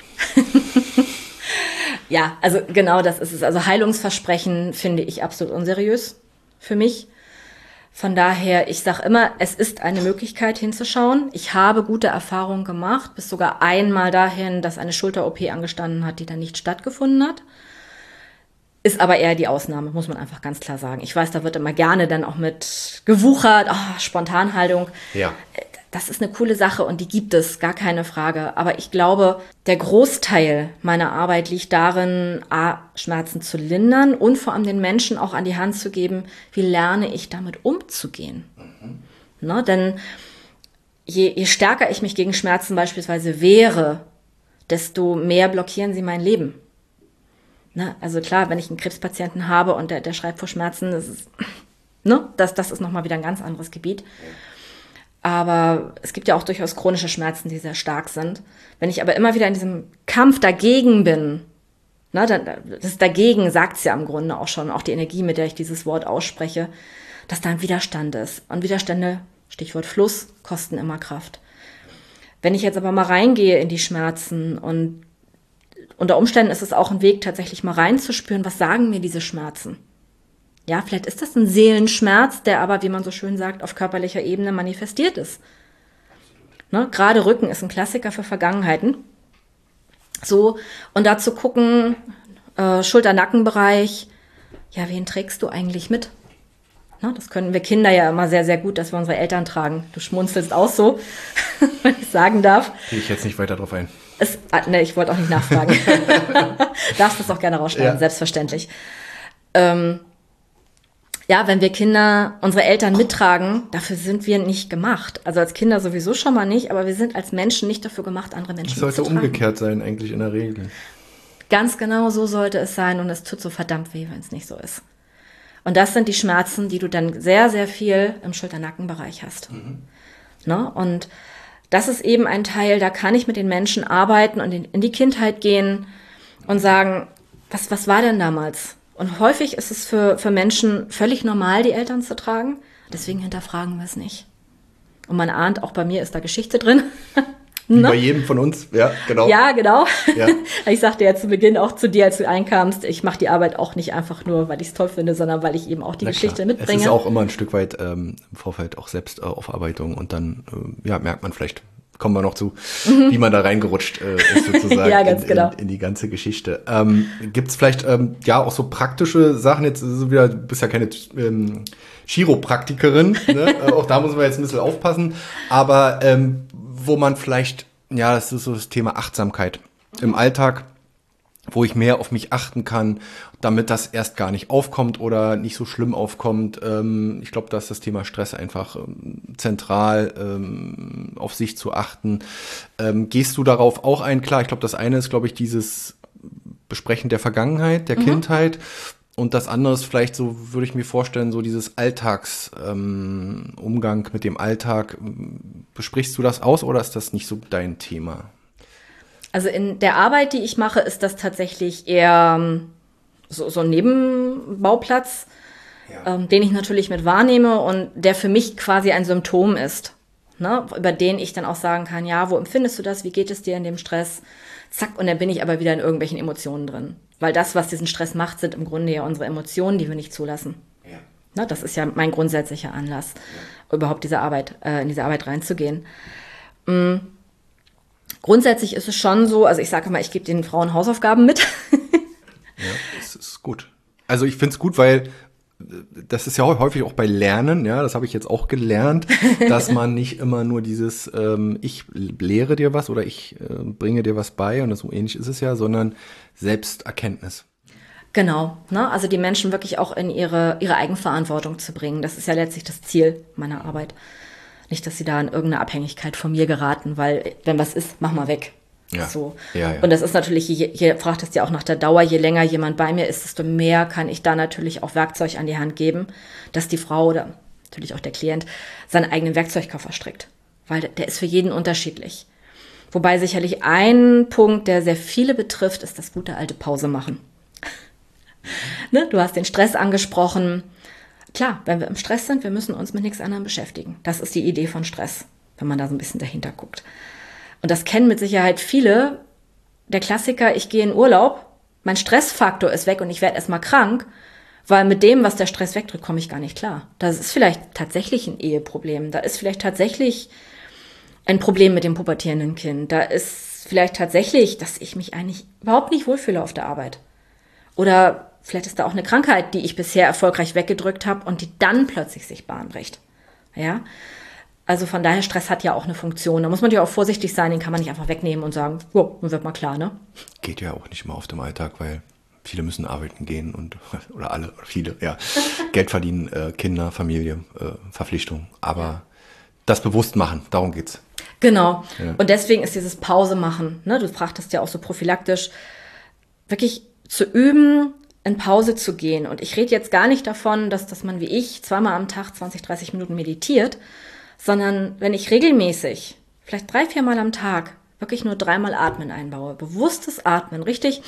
Ja, also genau das ist es. Also Heilungsversprechen finde ich absolut unseriös für mich. Von daher, ich sage immer, es ist eine Möglichkeit hinzuschauen. Ich habe gute Erfahrungen gemacht, bis sogar einmal dahin, dass eine Schulter-O P angestanden hat, die dann nicht stattgefunden hat. Ist aber eher die Ausnahme, muss man einfach ganz klar sagen. Ich weiß, da wird immer gerne dann auch mit gewuchert, oh, Spontanhaltung. Ja. Das ist eine coole Sache und die gibt es, gar keine Frage. Aber ich glaube, der Großteil meiner Arbeit liegt darin, A, Schmerzen zu lindern und vor allem den Menschen auch an die Hand zu geben, wie lerne ich damit umzugehen. Mhm. Ne, denn je, je stärker ich mich gegen Schmerzen beispielsweise wehre, desto mehr blockieren sie mein Leben. Ne, also klar, wenn ich einen Krebspatienten habe und der, der schreibt vor Schmerzen, das ist, ne, das, das ist nochmal wieder ein ganz anderes Gebiet. Aber es gibt ja auch durchaus chronische Schmerzen, die sehr stark sind. Wenn ich aber immer wieder in diesem Kampf dagegen bin, ne, dann, das dagegen sagt es ja im Grunde auch schon, auch die Energie, mit der ich dieses Wort ausspreche, dass da ein Widerstand ist. Und Widerstände, Stichwort Fluss, kosten immer Kraft. Wenn ich jetzt aber mal reingehe in die Schmerzen und unter Umständen ist es auch ein Weg, tatsächlich mal reinzuspüren, was sagen mir diese Schmerzen? Ja, vielleicht ist das ein Seelenschmerz, der aber, wie man so schön sagt, auf körperlicher Ebene manifestiert ist. Ne? Gerade Rücken ist ein Klassiker für Vergangenheiten. So, und da zu gucken, äh, Schulter-Nackenbereich, ja, wen trägst du eigentlich mit? Ne? Das können wir Kinder ja immer sehr, sehr gut, dass wir unsere Eltern tragen. Du schmunzelst auch so, wenn ich sagen darf. Gehe ich jetzt nicht weiter drauf ein. Es, ne, ich wollte auch nicht nachfragen. Darfst das auch gerne rausschneiden, ja. Selbstverständlich. Ähm, ja, wenn wir Kinder, unsere Eltern mittragen, dafür sind wir nicht gemacht. Also als Kinder sowieso schon mal nicht, aber wir sind als Menschen nicht dafür gemacht, andere Menschen mitzutragen. Das sollte umgekehrt sein eigentlich in der Regel. Ganz genau so sollte es sein und es tut so verdammt weh, wenn es nicht so ist. Und das sind die Schmerzen, die du dann sehr, sehr viel im Schulter-Nackenbereich hast. Mhm. Ne? Und das ist eben ein Teil, da kann ich mit den Menschen arbeiten und in, in die Kindheit gehen und sagen, was, was war denn damals? Und häufig ist es für, für Menschen völlig normal, die Eltern zu tragen. Deswegen hinterfragen wir es nicht. Und man ahnt, auch bei mir ist da Geschichte drin. Wie Ne? bei jedem von uns, ja, genau. Ja, genau. Ja. Ich sagte ja zu Beginn auch zu dir, als du einkamst, ich mache die Arbeit auch nicht einfach nur, weil ich es toll finde, sondern weil ich eben auch die Na Geschichte klar. mitbringe. Es ist auch immer ein Stück weit ähm, im Vorfeld auch Selbstaufarbeitung und dann äh, ja, merkt man vielleicht, kommen wir noch zu, mhm. wie man da reingerutscht äh, ist sozusagen ja, ganz in, genau. in, in die ganze Geschichte. Ähm, Gibt es vielleicht ähm, ja auch so praktische Sachen, jetzt ist es wieder, du bist ja keine ähm, Chiropraktikerin, ne? äh, auch da muss man jetzt ein bisschen aufpassen, aber ähm, wo man vielleicht, ja, das ist so das Thema Achtsamkeit im Alltag, wo ich mehr auf mich achten kann, damit das erst gar nicht aufkommt oder nicht so schlimm aufkommt. Ähm, ich glaube, da ist das Thema Stress einfach ähm, zentral, ähm, auf sich zu achten. Ähm, gehst du darauf auch ein? Klar, ich glaube, das eine ist, glaube ich, dieses Besprechen der Vergangenheit, der mhm. Kindheit. Und das andere ist vielleicht so, würde ich mir vorstellen, so dieses Alltagsumgang ähm, mit dem Alltag. Besprichst du das aus oder ist das nicht so dein Thema? Also in der Arbeit, die ich mache, ist das tatsächlich eher so, so ein Nebenbauplatz, ja. ähm, den ich natürlich mit wahrnehme und der für mich quasi ein Symptom ist, ne? Über den ich dann auch sagen kann, ja, wo empfindest du das, wie geht es dir in dem Stress? Zack, und dann bin ich aber wieder in irgendwelchen Emotionen drin. Weil das, was diesen Stress macht, sind im Grunde ja unsere Emotionen, die wir nicht zulassen. Ja. Ne? Das ist ja mein grundsätzlicher Anlass, ja. überhaupt diese Arbeit, äh, in diese Arbeit reinzugehen. Mhm. Grundsätzlich ist es schon so, also ich sage mal, ich gebe den Frauen Hausaufgaben mit. Ja, das ist gut. Also ich finde es gut, weil das ist ja häufig auch bei Lernen, ja, das habe ich jetzt auch gelernt, dass man nicht immer nur dieses ähm, ich lehre dir was oder ich äh, bringe dir was bei und so ähnlich ist es ja, sondern Selbsterkenntnis. Genau, ne? Also die Menschen wirklich auch in ihre, ihre Eigenverantwortung zu bringen. Das ist ja letztlich das Ziel meiner Arbeit. Nicht, dass sie da in irgendeine Abhängigkeit von mir geraten, weil wenn was ist, mach mal weg. Ja. So. Ja, ja. Und das ist natürlich, je, je fragt es ja auch nach der Dauer, je länger jemand bei mir ist, desto mehr kann ich da natürlich auch Werkzeug an die Hand geben, dass die Frau oder natürlich auch der Klient seinen eigenen Werkzeugkoffer strickt. Weil der, der ist für jeden unterschiedlich. Wobei sicherlich ein Punkt, der sehr viele betrifft, ist das gute alte Pause machen. Ne? Du hast den Stress angesprochen. Klar, wenn wir im Stress sind, wir müssen uns mit nichts anderem beschäftigen. Das ist die Idee von Stress, wenn man da so ein bisschen dahinter guckt. Und das kennen mit Sicherheit viele. Der Klassiker, ich gehe in Urlaub, mein Stressfaktor ist weg und ich werde erstmal krank, weil mit dem, was der Stress wegdrückt, komme ich gar nicht klar. Das ist vielleicht tatsächlich ein Eheproblem. Da ist vielleicht tatsächlich ein Problem mit dem pubertierenden Kind. Da ist vielleicht tatsächlich, dass ich mich eigentlich überhaupt nicht wohlfühle auf der Arbeit. Oder vielleicht ist da auch eine Krankheit, die ich bisher erfolgreich weggedrückt habe und die dann plötzlich sich Bahn bricht. Ja? Also von daher, Stress hat ja auch eine Funktion. Da muss man ja auch vorsichtig sein, den kann man nicht einfach wegnehmen und sagen, jo, dann wird mal klar, ne? Geht ja auch nicht immer auf dem Alltag, weil viele müssen arbeiten gehen und, oder alle, oder viele, ja, Geld verdienen, äh, Kinder, Familie, äh, Verpflichtung. Aber ja. das bewusst machen, darum geht's. Genau. Ja. Und deswegen ist dieses Pause machen, ne? Du fragtest ja auch so prophylaktisch, wirklich zu üben, in Pause zu gehen. Und ich rede jetzt gar nicht davon, dass, dass man wie ich zweimal am Tag zwanzig, dreißig Minuten meditiert, sondern wenn ich regelmäßig, vielleicht drei, viermal am Tag, wirklich nur dreimal Atmen einbaue, bewusstes Atmen, richtig,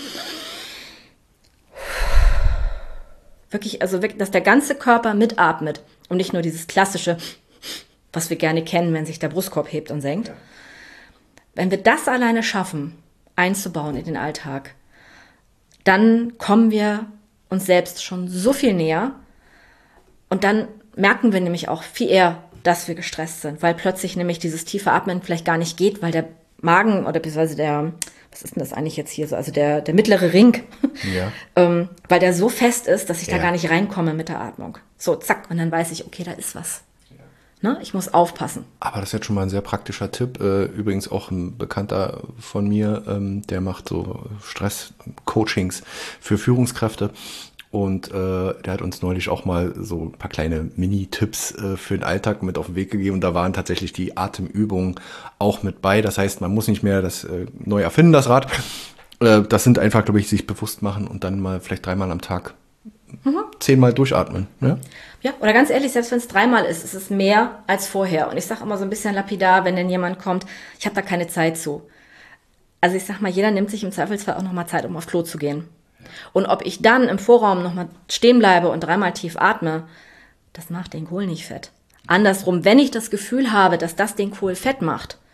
wirklich, also wirklich, dass der ganze Körper mitatmet und nicht nur dieses klassische, was wir gerne kennen, wenn sich der Brustkorb hebt und senkt. Ja. Wenn wir das alleine schaffen, einzubauen in den Alltag, dann kommen wir uns selbst schon so viel näher und dann merken wir nämlich auch viel eher, dass wir gestresst sind, weil plötzlich nämlich dieses tiefe Atmen vielleicht gar nicht geht, weil der Magen oder beziehungsweise der, was ist denn das eigentlich jetzt hier so, also der, der mittlere Ring, ja. ähm, weil der so fest ist, dass ich ja. da gar nicht reinkomme mit der Atmung. So, zack, und dann weiß ich, okay, da ist was. Ja. Ne? Ich muss aufpassen. Aber das ist jetzt schon mal ein sehr praktischer Tipp. Äh, übrigens auch ein Bekannter von mir, ähm, der macht so Stress-Coachings für Führungskräfte. Und äh, der hat uns neulich auch mal so ein paar kleine Mini-Tipps äh, für den Alltag mit auf den Weg gegeben. Und da waren tatsächlich die Atemübungen auch mit bei. Das heißt, man muss nicht mehr das äh, neu erfinden, das Rad. Äh, das sind einfach, glaube ich, sich bewusst machen und dann mal vielleicht dreimal am Tag mhm. zehnmal durchatmen. Ja? Ja, oder ganz ehrlich, selbst wenn es dreimal ist, ist es mehr als vorher. Und ich sage immer so ein bisschen lapidar, wenn denn jemand kommt, ich habe da keine Zeit zu. Also ich sag mal, jeder nimmt sich im Zweifelsfall auch nochmal Zeit, um aufs Klo zu gehen. Und ob ich dann im Vorraum nochmal stehen bleibe und dreimal tief atme, das macht den Kohl nicht fett. Andersrum, wenn ich das Gefühl habe, dass das den Kohl fett macht,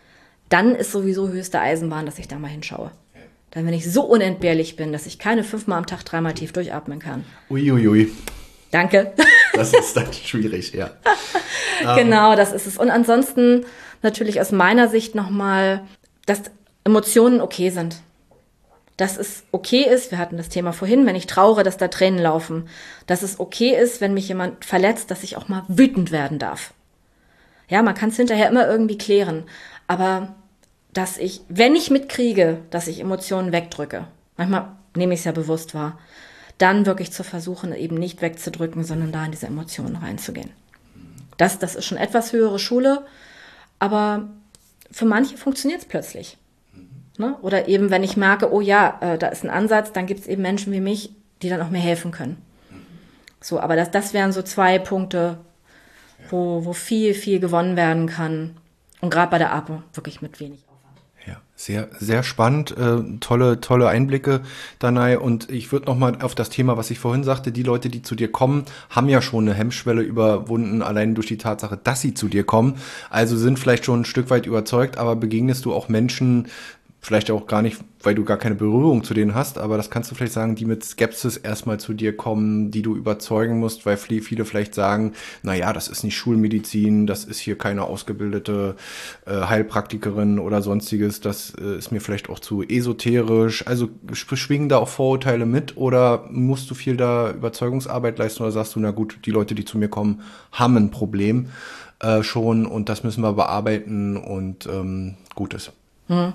dann ist sowieso höchste Eisenbahn, dass ich da mal hinschaue. Dann, wenn ich so unentbehrlich bin, dass ich keine fünfmal am Tag dreimal tief durchatmen kann. Uiuiui. Ui, ui. Danke. Das ist dann schwierig, ja. Genau, das ist es. Und ansonsten natürlich aus meiner Sicht nochmal, dass Emotionen okay sind. Dass es okay ist, wir hatten das Thema vorhin, wenn ich trauere, dass da Tränen laufen. Dass es okay ist, wenn mich jemand verletzt, dass ich auch mal wütend werden darf. Ja, man kann es hinterher immer irgendwie klären. Aber dass ich, wenn ich mitkriege, dass ich Emotionen wegdrücke, manchmal nehme ich es ja bewusst wahr, dann wirklich zu versuchen, eben nicht wegzudrücken, sondern da in diese Emotionen reinzugehen. Das, das ist schon etwas höhere Schule, aber für manche funktioniert es plötzlich. Ne? Oder eben, wenn ich merke, oh ja, äh, da ist ein Ansatz, dann gibt es eben Menschen wie mich, die dann auch mir helfen können. So, aber das, das wären so zwei Punkte, wo, wo viel, viel gewonnen werden kann. Und gerade bei der A P O wirklich mit wenig Aufwand. Ja, sehr, sehr spannend. Äh, tolle, tolle Einblicke, Danae. Und ich würde nochmal auf das Thema, was ich vorhin sagte, die Leute, die zu dir kommen, haben ja schon eine Hemmschwelle überwunden, allein durch die Tatsache, dass sie zu dir kommen. Also sind vielleicht schon ein Stück weit überzeugt, aber begegnest du auch Menschen, vielleicht auch gar nicht, weil du gar keine Berührung zu denen hast, aber das kannst du vielleicht sagen, die mit Skepsis erstmal zu dir kommen, die du überzeugen musst, weil viele vielleicht sagen, naja, das ist nicht Schulmedizin, das ist hier keine ausgebildete äh, Heilpraktikerin oder sonstiges, das äh, ist mir vielleicht auch zu esoterisch. Also schwingen da auch Vorurteile mit oder musst du viel da Überzeugungsarbeit leisten oder sagst du, na gut, die Leute, die zu mir kommen, haben ein Problem äh, schon und das müssen wir bearbeiten und ähm, gut ist. Hm.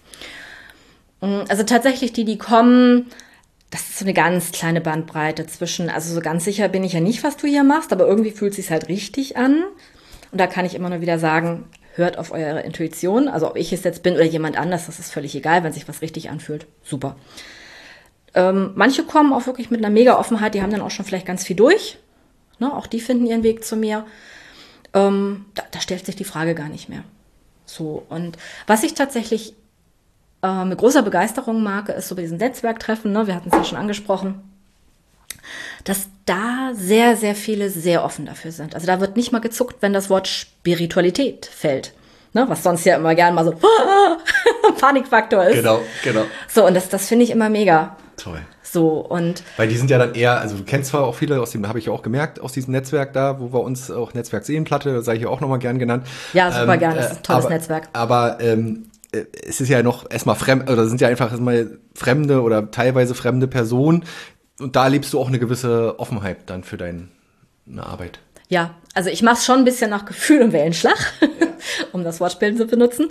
Also tatsächlich, die, die kommen, das ist so eine ganz kleine Bandbreite zwischen, also so ganz sicher bin ich ja nicht, was du hier machst, aber irgendwie fühlt es sich halt richtig an. Und da kann ich immer nur wieder sagen, hört auf eure Intuition. Also ob ich es jetzt bin oder jemand anders, das ist völlig egal, wenn sich was richtig anfühlt. Super. Ähm, manche kommen auch wirklich mit einer mega Offenheit, die haben dann auch schon vielleicht ganz viel durch. Ne? Auch die finden ihren Weg zu mir. Ähm, da, da stellt sich die Frage gar nicht mehr. So, und was ich tatsächlich mit großer Begeisterung mag, ist so bei diesen Netzwerktreffen, ne, wir hatten es ja schon angesprochen, dass da sehr, sehr viele sehr offen dafür sind. Also da wird nicht mal gezuckt, wenn das Wort Spiritualität fällt. Ne, was sonst ja immer gern mal so Panikfaktor ist. Genau, genau. So, und das, das finde ich immer mega. Toll. So, und weil die sind ja dann eher, also du kennst zwar auch viele aus dem, habe ich auch gemerkt, aus diesem Netzwerk da, wo wir uns auch Netzwerk Seenplatte, sei hier auch nochmal gern genannt. Ja, super ähm, gern, das ist ein tolles aber, Netzwerk. Aber ähm, es ist ja noch erstmal fremd, oder sind ja einfach erstmal fremde oder teilweise fremde Personen und da erlebst du auch eine gewisse Offenheit dann für deine Arbeit. Ja, also ich mache es schon ein bisschen nach Gefühl und Wellenschlag, um das Wortspiel zu benutzen.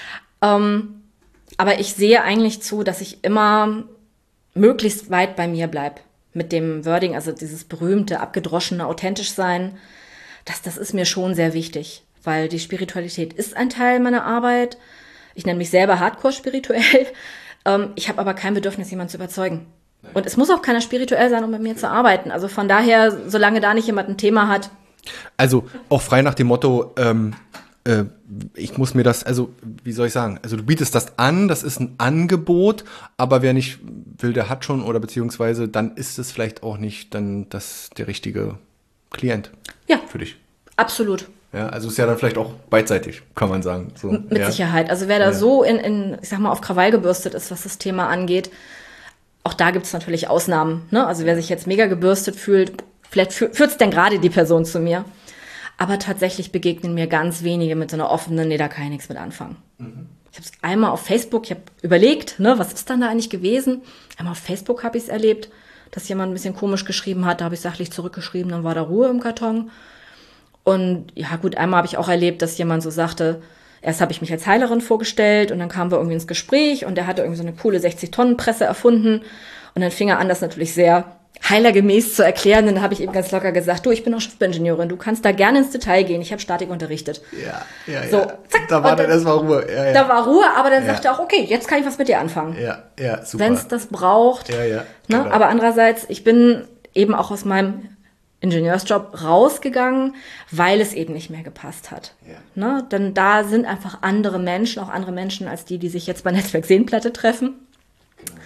Ähm, aber ich sehe eigentlich zu, dass ich immer möglichst weit bei mir bleibe mit dem Wording, also dieses berühmte, abgedroschene, authentisch sein. Das, das ist mir schon sehr wichtig, weil die Spiritualität ist ein Teil meiner Arbeit. Ich nenne mich selber hardcore spirituell. Ähm, ich habe aber kein Bedürfnis, jemanden zu überzeugen. Nein. Und es muss auch keiner spirituell sein, um mit mir zu arbeiten. Also von daher, solange da nicht jemand ein Thema hat. Also auch frei nach dem Motto, ähm, äh, ich muss mir das, also wie soll ich sagen, also du bietest das an, das ist ein Angebot, aber wer nicht will, der hat schon oder beziehungsweise dann ist es vielleicht auch nicht dann das der richtige Klient ja, für dich. Absolut. Ja, also ist ja dann vielleicht auch beidseitig, kann man sagen. So, Mit ja. Sicherheit. Also wer da ja. so in, in, ich sag mal, auf Krawall gebürstet ist, was das Thema angeht, auch da gibt es natürlich Ausnahmen. Ne? Also wer sich jetzt mega gebürstet fühlt, vielleicht führt es denn gerade die Person zu mir. Aber tatsächlich begegnen mir ganz wenige mit so einer offenen, nee, da kann ich nichts mit anfangen. Mhm. Ich habe es einmal auf Facebook, ich habe überlegt, ne, was ist dann da eigentlich gewesen? Einmal auf Facebook habe ich es erlebt, dass jemand ein bisschen komisch geschrieben hat, da habe ich sachlich zurückgeschrieben, dann war da Ruhe im Karton. Und ja gut, einmal habe ich auch erlebt, dass jemand so sagte, erst habe ich mich als Heilerin vorgestellt und dann kamen wir irgendwie ins Gespräch und der hatte irgendwie so eine coole sechzig-Tonnen-Presse erfunden und dann fing er an, das natürlich sehr heilergemäß zu erklären. Dann habe ich eben ganz locker gesagt, du, ich bin auch Schiffbauingenieurin, du kannst da gerne ins Detail gehen, ich habe Statik unterrichtet. Ja, ja, so, ja. Zack, da war dann erstmal Ruhe. Ja, ja. Da war Ruhe, aber dann ja. sagte er auch, okay, jetzt kann ich was mit dir anfangen. Ja, ja, super. Wenn es das braucht. Ja, ja, ne? genau. Aber andererseits, ich bin eben auch aus meinem Ingenieursjob rausgegangen, weil es eben nicht mehr gepasst hat. Ja. Ne? Denn da sind einfach andere Menschen, auch andere Menschen als die, die sich jetzt bei Netzwerk Seenplatte treffen. Genau.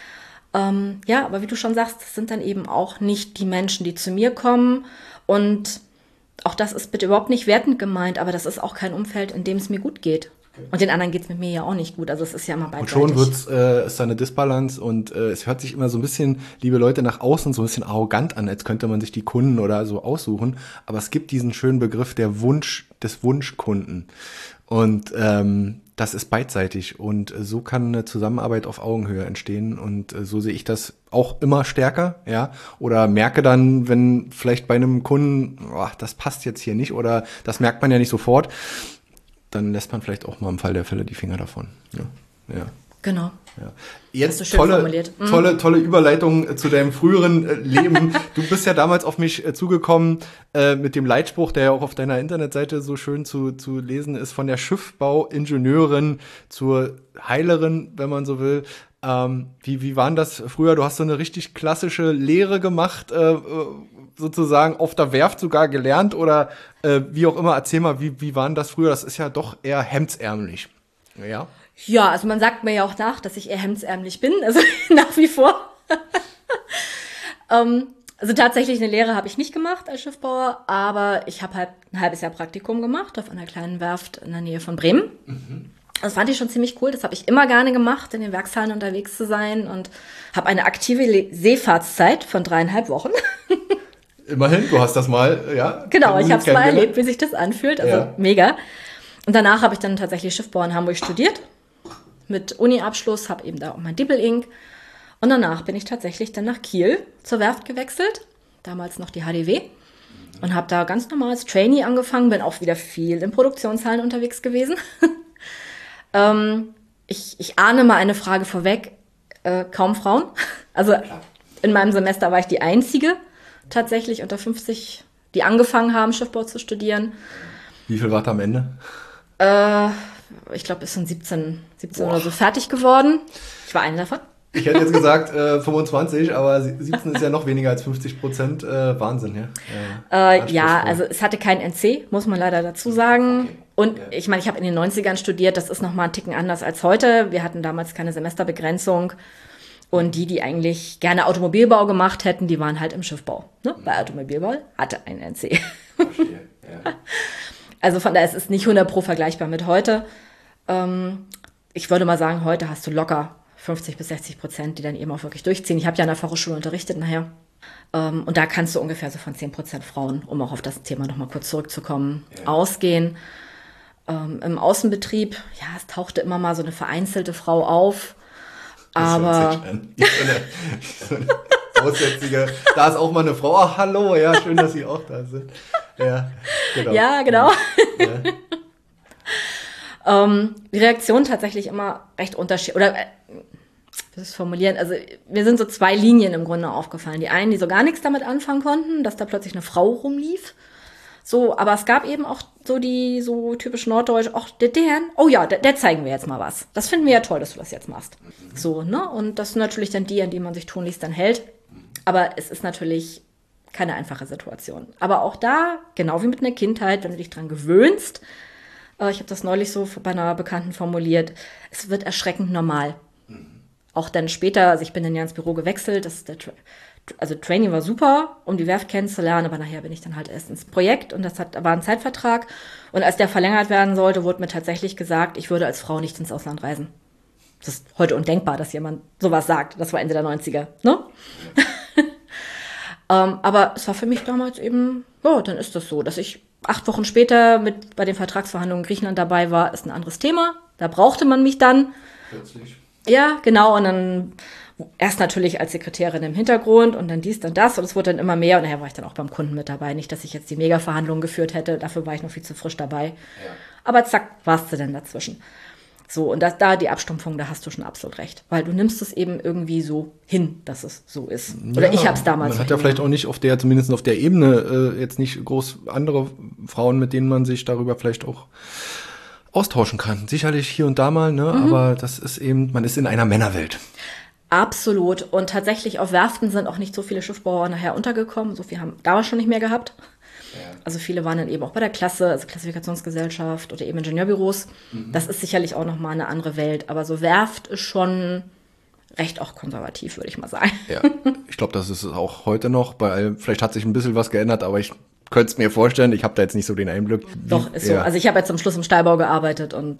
Ähm, ja, aber wie du schon sagst, das sind dann eben auch nicht die Menschen, die zu mir kommen. Und auch das ist bitte überhaupt nicht wertend gemeint, aber das ist auch kein Umfeld, in dem es mir gut geht. Und den anderen geht's mit mir ja auch nicht gut. Also es ist ja immer beidseitig. Und schon wird's, äh, ist da eine Disbalance und äh, es hört sich immer so ein bisschen, liebe Leute, nach außen so ein bisschen arrogant an, als könnte man sich die Kunden oder so aussuchen. Aber es gibt diesen schönen Begriff der Wunsch, des Wunschkunden. Und ähm, das ist beidseitig. Und äh, so kann eine Zusammenarbeit auf Augenhöhe entstehen. Und äh, so sehe ich das auch immer stärker, ja. Oder merke dann, wenn vielleicht bei einem Kunden, oh, das passt jetzt hier nicht oder das merkt man ja nicht sofort, dann lässt man vielleicht auch mal im Fall der Fälle die Finger davon. Ja. Ja. Genau. Ja. Jetzt Hast du schön tolle, formuliert. Mhm. tolle, tolle Überleitung äh, zu deinem früheren äh, Leben. Du bist ja damals auf mich äh, zugekommen äh, mit dem Leitspruch, der ja auch auf deiner Internetseite so schön zu, zu lesen ist, von der Schiffbauingenieurin zur Heilerin, wenn man so will. Ähm, wie, wie waren das früher? Du hast so eine richtig klassische Lehre gemacht, äh, sozusagen auf der Werft sogar gelernt oder äh, wie auch immer. Erzähl mal, wie, wie waren das früher? Das ist ja doch eher hemdsärmlich. Ja. Ja, also man sagt mir ja auch nach, dass ich eher hemdsärmlich bin, also nach wie vor. ähm, also tatsächlich eine Lehre habe ich nicht gemacht als Schiffbauer, aber ich habe halt ein halbes Jahr Praktikum gemacht auf einer kleinen Werft in der Nähe von Bremen. Mhm. Das fand ich schon ziemlich cool. Das habe ich immer gerne gemacht, in den Werkshallen unterwegs zu sein und habe eine aktive Le- Seefahrtszeit von dreieinhalb Wochen. Immerhin, du hast das mal, ja. Genau, ich habe es mal erlebt, wie sich das anfühlt. Also ja. Mega. Und danach habe ich dann tatsächlich Schiffbau in Hamburg studiert. Mit Uni-Abschluss, habe eben da auch mein Dippel-Ink. Und danach bin ich tatsächlich dann nach Kiel zur Werft gewechselt. Damals noch die H D W. Und habe da ganz normal als Trainee angefangen. Bin auch wieder viel in Produktionshallen unterwegs gewesen. ähm, ich, ich ahne mal eine Frage vorweg. Äh, kaum Frauen. Also in meinem Semester war ich die Einzige tatsächlich unter fünfzig, die angefangen haben, Schiffbau zu studieren. Wie viel war da am Ende? Äh, ich glaube, es sind siebzehn, siebzehn oder so fertig geworden. Ich war eine davon. Ich hätte jetzt gesagt äh, fünfundzwanzig, aber siebzehn ist ja noch weniger als fünfzig Prozent. Äh, Wahnsinn, ja. Ja, äh, ja, also es hatte kein N C, muss man leider dazu sagen. Okay. Und ja. Ich meine, ich habe in den neunzigern studiert, das ist nochmal einen Ticken anders als heute. Wir hatten damals keine Semesterbegrenzung. Und die, die eigentlich gerne Automobilbau gemacht hätten, die waren halt im Schiffbau. Ne? Bei Automobilbau hatte ein N C. Verstehe, ja. Also von daher ist es nicht hundert Pro vergleichbar mit heute. Ähm, ich würde mal sagen, heute hast du locker fünfzig bis sechzig Prozent, die dann eben auch wirklich durchziehen. Ich habe ja an der Fachhochschule unterrichtet nachher. Ähm, und da kannst du ungefähr so von zehn Prozent Frauen, um auch auf das Thema nochmal kurz zurückzukommen, ja. ausgehen. Ähm, Im Außenbetrieb, ja, es tauchte immer mal so eine vereinzelte Frau auf. Aber so eine Aussätzige, da ist auch mal eine Frau. Oh, hallo, ja, schön, dass Sie auch da sind. Ja, genau. Ja, genau. Ja. ähm, die Reaktion tatsächlich immer recht unterschiedlich. Oder, äh, wie soll ich es formulieren? Also, mir sind so zwei Linien im Grunde aufgefallen. Die einen, die so gar nichts damit anfangen konnten, dass da plötzlich eine Frau rumlief. So, aber es gab eben auch so die so typisch norddeutsch, ach, der, der, oh ja, der, der zeigen wir jetzt mal was. Das finden wir ja toll, dass du das jetzt machst. So, ne? Und das sind natürlich dann die, an die man sich tunlichst dann hält. Aber es ist natürlich keine einfache Situation. Aber auch da, genau wie mit einer Kindheit, wenn du dich dran gewöhnst, äh, ich habe das neulich so bei einer Bekannten formuliert, es wird erschreckend normal. Auch dann später, also ich bin dann ja ins Büro gewechselt, das ist der Tra- also Training war super, um die Werft kennenzulernen, aber nachher bin ich dann halt erst ins Projekt und das hat, war ein Zeitvertrag. Und als der verlängert werden sollte, wurde mir tatsächlich gesagt, ich würde als Frau nicht ins Ausland reisen. Das ist heute undenkbar, dass jemand sowas sagt. Das war Ende der neunziger, ne? ähm, aber es war für mich damals eben, ja, dann ist das so, dass ich acht Wochen später mit bei den Vertragsverhandlungen in Griechenland dabei war, ist ein anderes Thema. Da brauchte man mich dann. Plötzlich. Ja, genau, und dann erst natürlich als Sekretärin im Hintergrund und dann dies, dann das und es wurde dann immer mehr und nachher war ich dann auch beim Kunden mit dabei. Nicht, dass ich jetzt die Mega-Verhandlungen geführt hätte, dafür war ich noch viel zu frisch dabei. Ja. Aber zack, warst du denn dazwischen. So, und das, da die Abstumpfung, da hast du schon absolut recht. Weil du nimmst es eben irgendwie so hin, dass es so ist. Oder ja, ich habe es damals. Man hat ja vielleicht auch nicht auf der, zumindest auf der Ebene, äh, jetzt nicht groß andere Frauen, mit denen man sich darüber vielleicht auch austauschen kann. Sicherlich hier und da mal, ne? Mhm. Aber das ist eben, man ist in einer Männerwelt. Absolut. Und tatsächlich auf Werften sind auch nicht so viele Schiffbauer nachher untergekommen. So viel haben damals schon nicht mehr gehabt. Ja. Also viele waren dann eben auch bei der Klasse, also Klassifikationsgesellschaft oder eben Ingenieurbüros. Mhm. Das ist sicherlich auch nochmal eine andere Welt. Aber so Werft ist schon recht auch konservativ, würde ich mal sagen. Ja, ich glaube, das ist auch heute noch. Bei allem, vielleicht hat sich ein bisschen was geändert, aber ich könnte es mir vorstellen. Ich habe da jetzt nicht so den Einblick. Doch, ist so. Ja. Also ich habe jetzt am Schluss im Stallbau gearbeitet und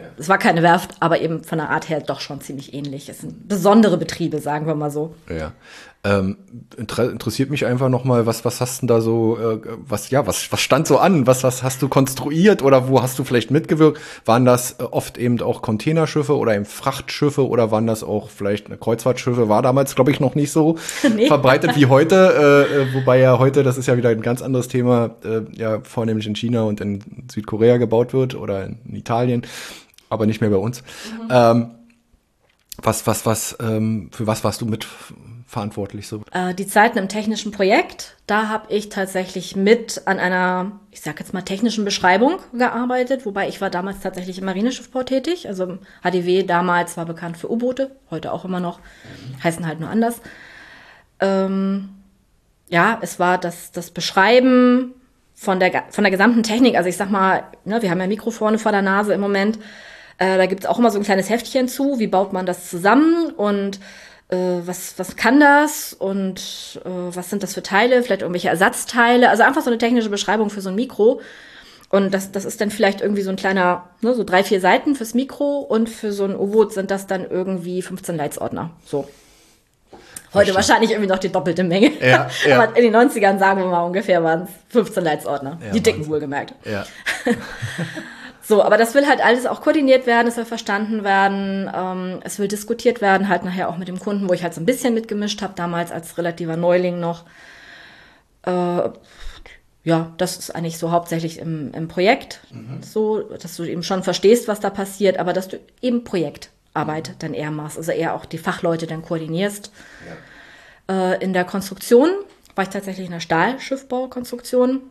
Es war keine Werft, aber eben von der Art her doch schon ziemlich ähnlich. Es sind besondere Betriebe, sagen wir mal so. Ja. Ähm, inter- interessiert mich einfach nochmal, was, was hast du da so, äh, was, ja, was, was stand so an? Was, was hast du konstruiert oder wo hast du vielleicht mitgewirkt? Waren das äh, oft eben auch Containerschiffe oder eben Frachtschiffe oder waren das auch vielleicht eine Kreuzfahrtschiffe? War damals, glaube ich, noch nicht so nee. verbreitet wie heute, äh, wobei ja heute, das ist ja wieder ein ganz anderes Thema, äh, ja, vornehmlich in China und in Südkorea gebaut wird oder in Italien, aber nicht mehr bei uns. Mhm. Ähm, was, was, was, ähm, für was warst du mit verantwortlich so? Äh, die Zeiten im technischen Projekt, da habe ich tatsächlich mit an einer, ich sag jetzt mal, technischen Beschreibung gearbeitet, wobei ich war damals tatsächlich im Marineschiffbau tätig. Also H D W damals war bekannt für U-Boote, heute auch immer noch, mhm. heißen halt nur anders. Ähm, ja, es war das, das Beschreiben von der, von der gesamten Technik. Also ich sag mal, ne, wir haben ja Mikrofone vor der Nase im Moment. Äh, da gibt es auch immer so ein kleines Heftchen zu, wie baut man das zusammen und Was, was kann das und äh, was sind das für Teile, vielleicht irgendwelche Ersatzteile, also einfach so eine technische Beschreibung für so ein Mikro. Und das, das ist dann vielleicht irgendwie so ein kleiner, ne, so drei, vier Seiten fürs Mikro und für so ein U-Boot sind das dann irgendwie fünfzehn Leitsordner. So. Heute Verstand. Wahrscheinlich irgendwie noch die doppelte Menge. Ja, ja. Aber in den neunzigern, sagen wir mal, ungefähr waren es fünfzehn Leitsordner. Ja, die dicken wohlgemerkt. Ja. So, aber das will halt alles auch koordiniert werden, es soll verstanden werden, ähm, es will diskutiert werden, halt nachher auch mit dem Kunden, wo ich halt so ein bisschen mitgemischt habe, damals als relativer Neuling noch. Äh, ja, das ist eigentlich so hauptsächlich im, im Projekt, mhm. so, dass du eben schon verstehst, was da passiert, aber dass du eben Projektarbeit mhm. dann eher machst, also eher auch die Fachleute dann koordinierst. Ja. Äh, in der Konstruktion war ich tatsächlich in der Stahlschiffbaukonstruktion.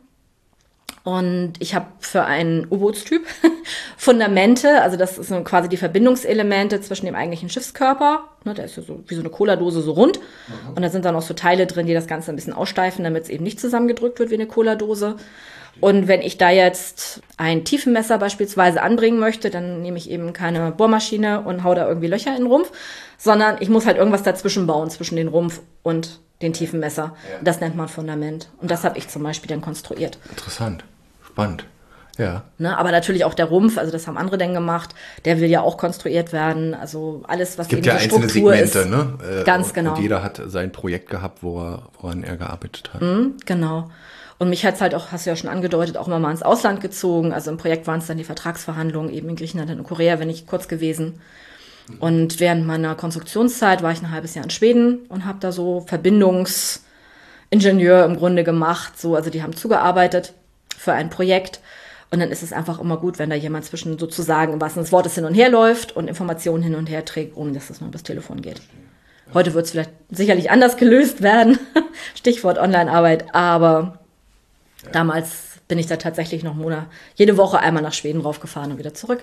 Und ich habe für einen U-Bootstyp Fundamente, also das sind quasi die Verbindungselemente zwischen dem eigentlichen Schiffskörper, ne, der ist ja so wie so eine Cola-Dose so rund, mhm. und da sind dann auch so Teile drin, die das Ganze ein bisschen aussteifen, damit es eben nicht zusammengedrückt wird wie eine Cola-Dose. Und wenn ich da jetzt ein Tiefenmesser beispielsweise anbringen möchte, dann nehme ich eben keine Bohrmaschine und hau da irgendwie Löcher in den Rumpf, sondern ich muss halt irgendwas dazwischen bauen, zwischen den Rumpf und den Tiefenmesser. Ja. Das nennt man Fundament. Und das habe ich zum Beispiel dann konstruiert. Interessant. Spannend. Ja. Ne, aber natürlich auch der Rumpf, also das haben andere dann gemacht, der will ja auch konstruiert werden. Also alles, was eben die Struktur ist. Es gibt ja einzelne Segmente, ne? Ganz genau. Und jeder hat sein Projekt gehabt, wo er, woran er gearbeitet hat. Mhm, genau. Und mich hat's halt auch, hast du ja schon angedeutet, auch immer mal ins Ausland gezogen. Also im Projekt waren es dann die Vertragsverhandlungen eben in Griechenland und in Korea, wenn nicht kurz gewesen. Und während meiner Konstruktionszeit war ich ein halbes Jahr in Schweden und habe da so Verbindungsingenieur im Grunde gemacht. So, also die haben zugearbeitet für ein Projekt. Und dann ist es einfach immer gut, wenn da jemand zwischen sozusagen im wahrsten Sinne des Wortes hin und her läuft und Informationen hin und her trägt, ohne dass es nur übers Telefon geht. Heute wird es vielleicht sicherlich anders gelöst werden. Stichwort Online-Arbeit. Aber ja. damals bin ich da tatsächlich noch Monat, jede Woche einmal nach Schweden raufgefahren und wieder zurück.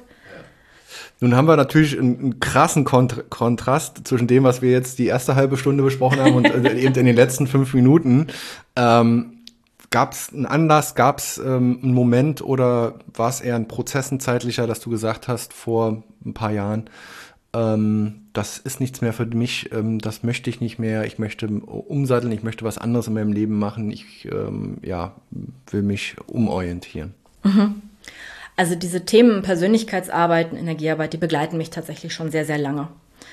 Nun haben wir natürlich einen, einen krassen Kont- Kontrast zwischen dem, was wir jetzt die erste halbe Stunde besprochen haben und eben in den letzten fünf Minuten. Ähm, Gab es einen Anlass, gab es ähm, einen Moment oder war es eher ein prozessenzeitlicher, dass du gesagt hast vor ein paar Jahren, ähm, das ist nichts mehr für mich, ähm, das möchte ich nicht mehr, ich möchte umsatteln, ich möchte was anderes in meinem Leben machen, ich ähm, ja, will mich umorientieren. Mhm. Also diese Themen Persönlichkeitsarbeit und Energiearbeit, die begleiten mich tatsächlich schon sehr, sehr lange.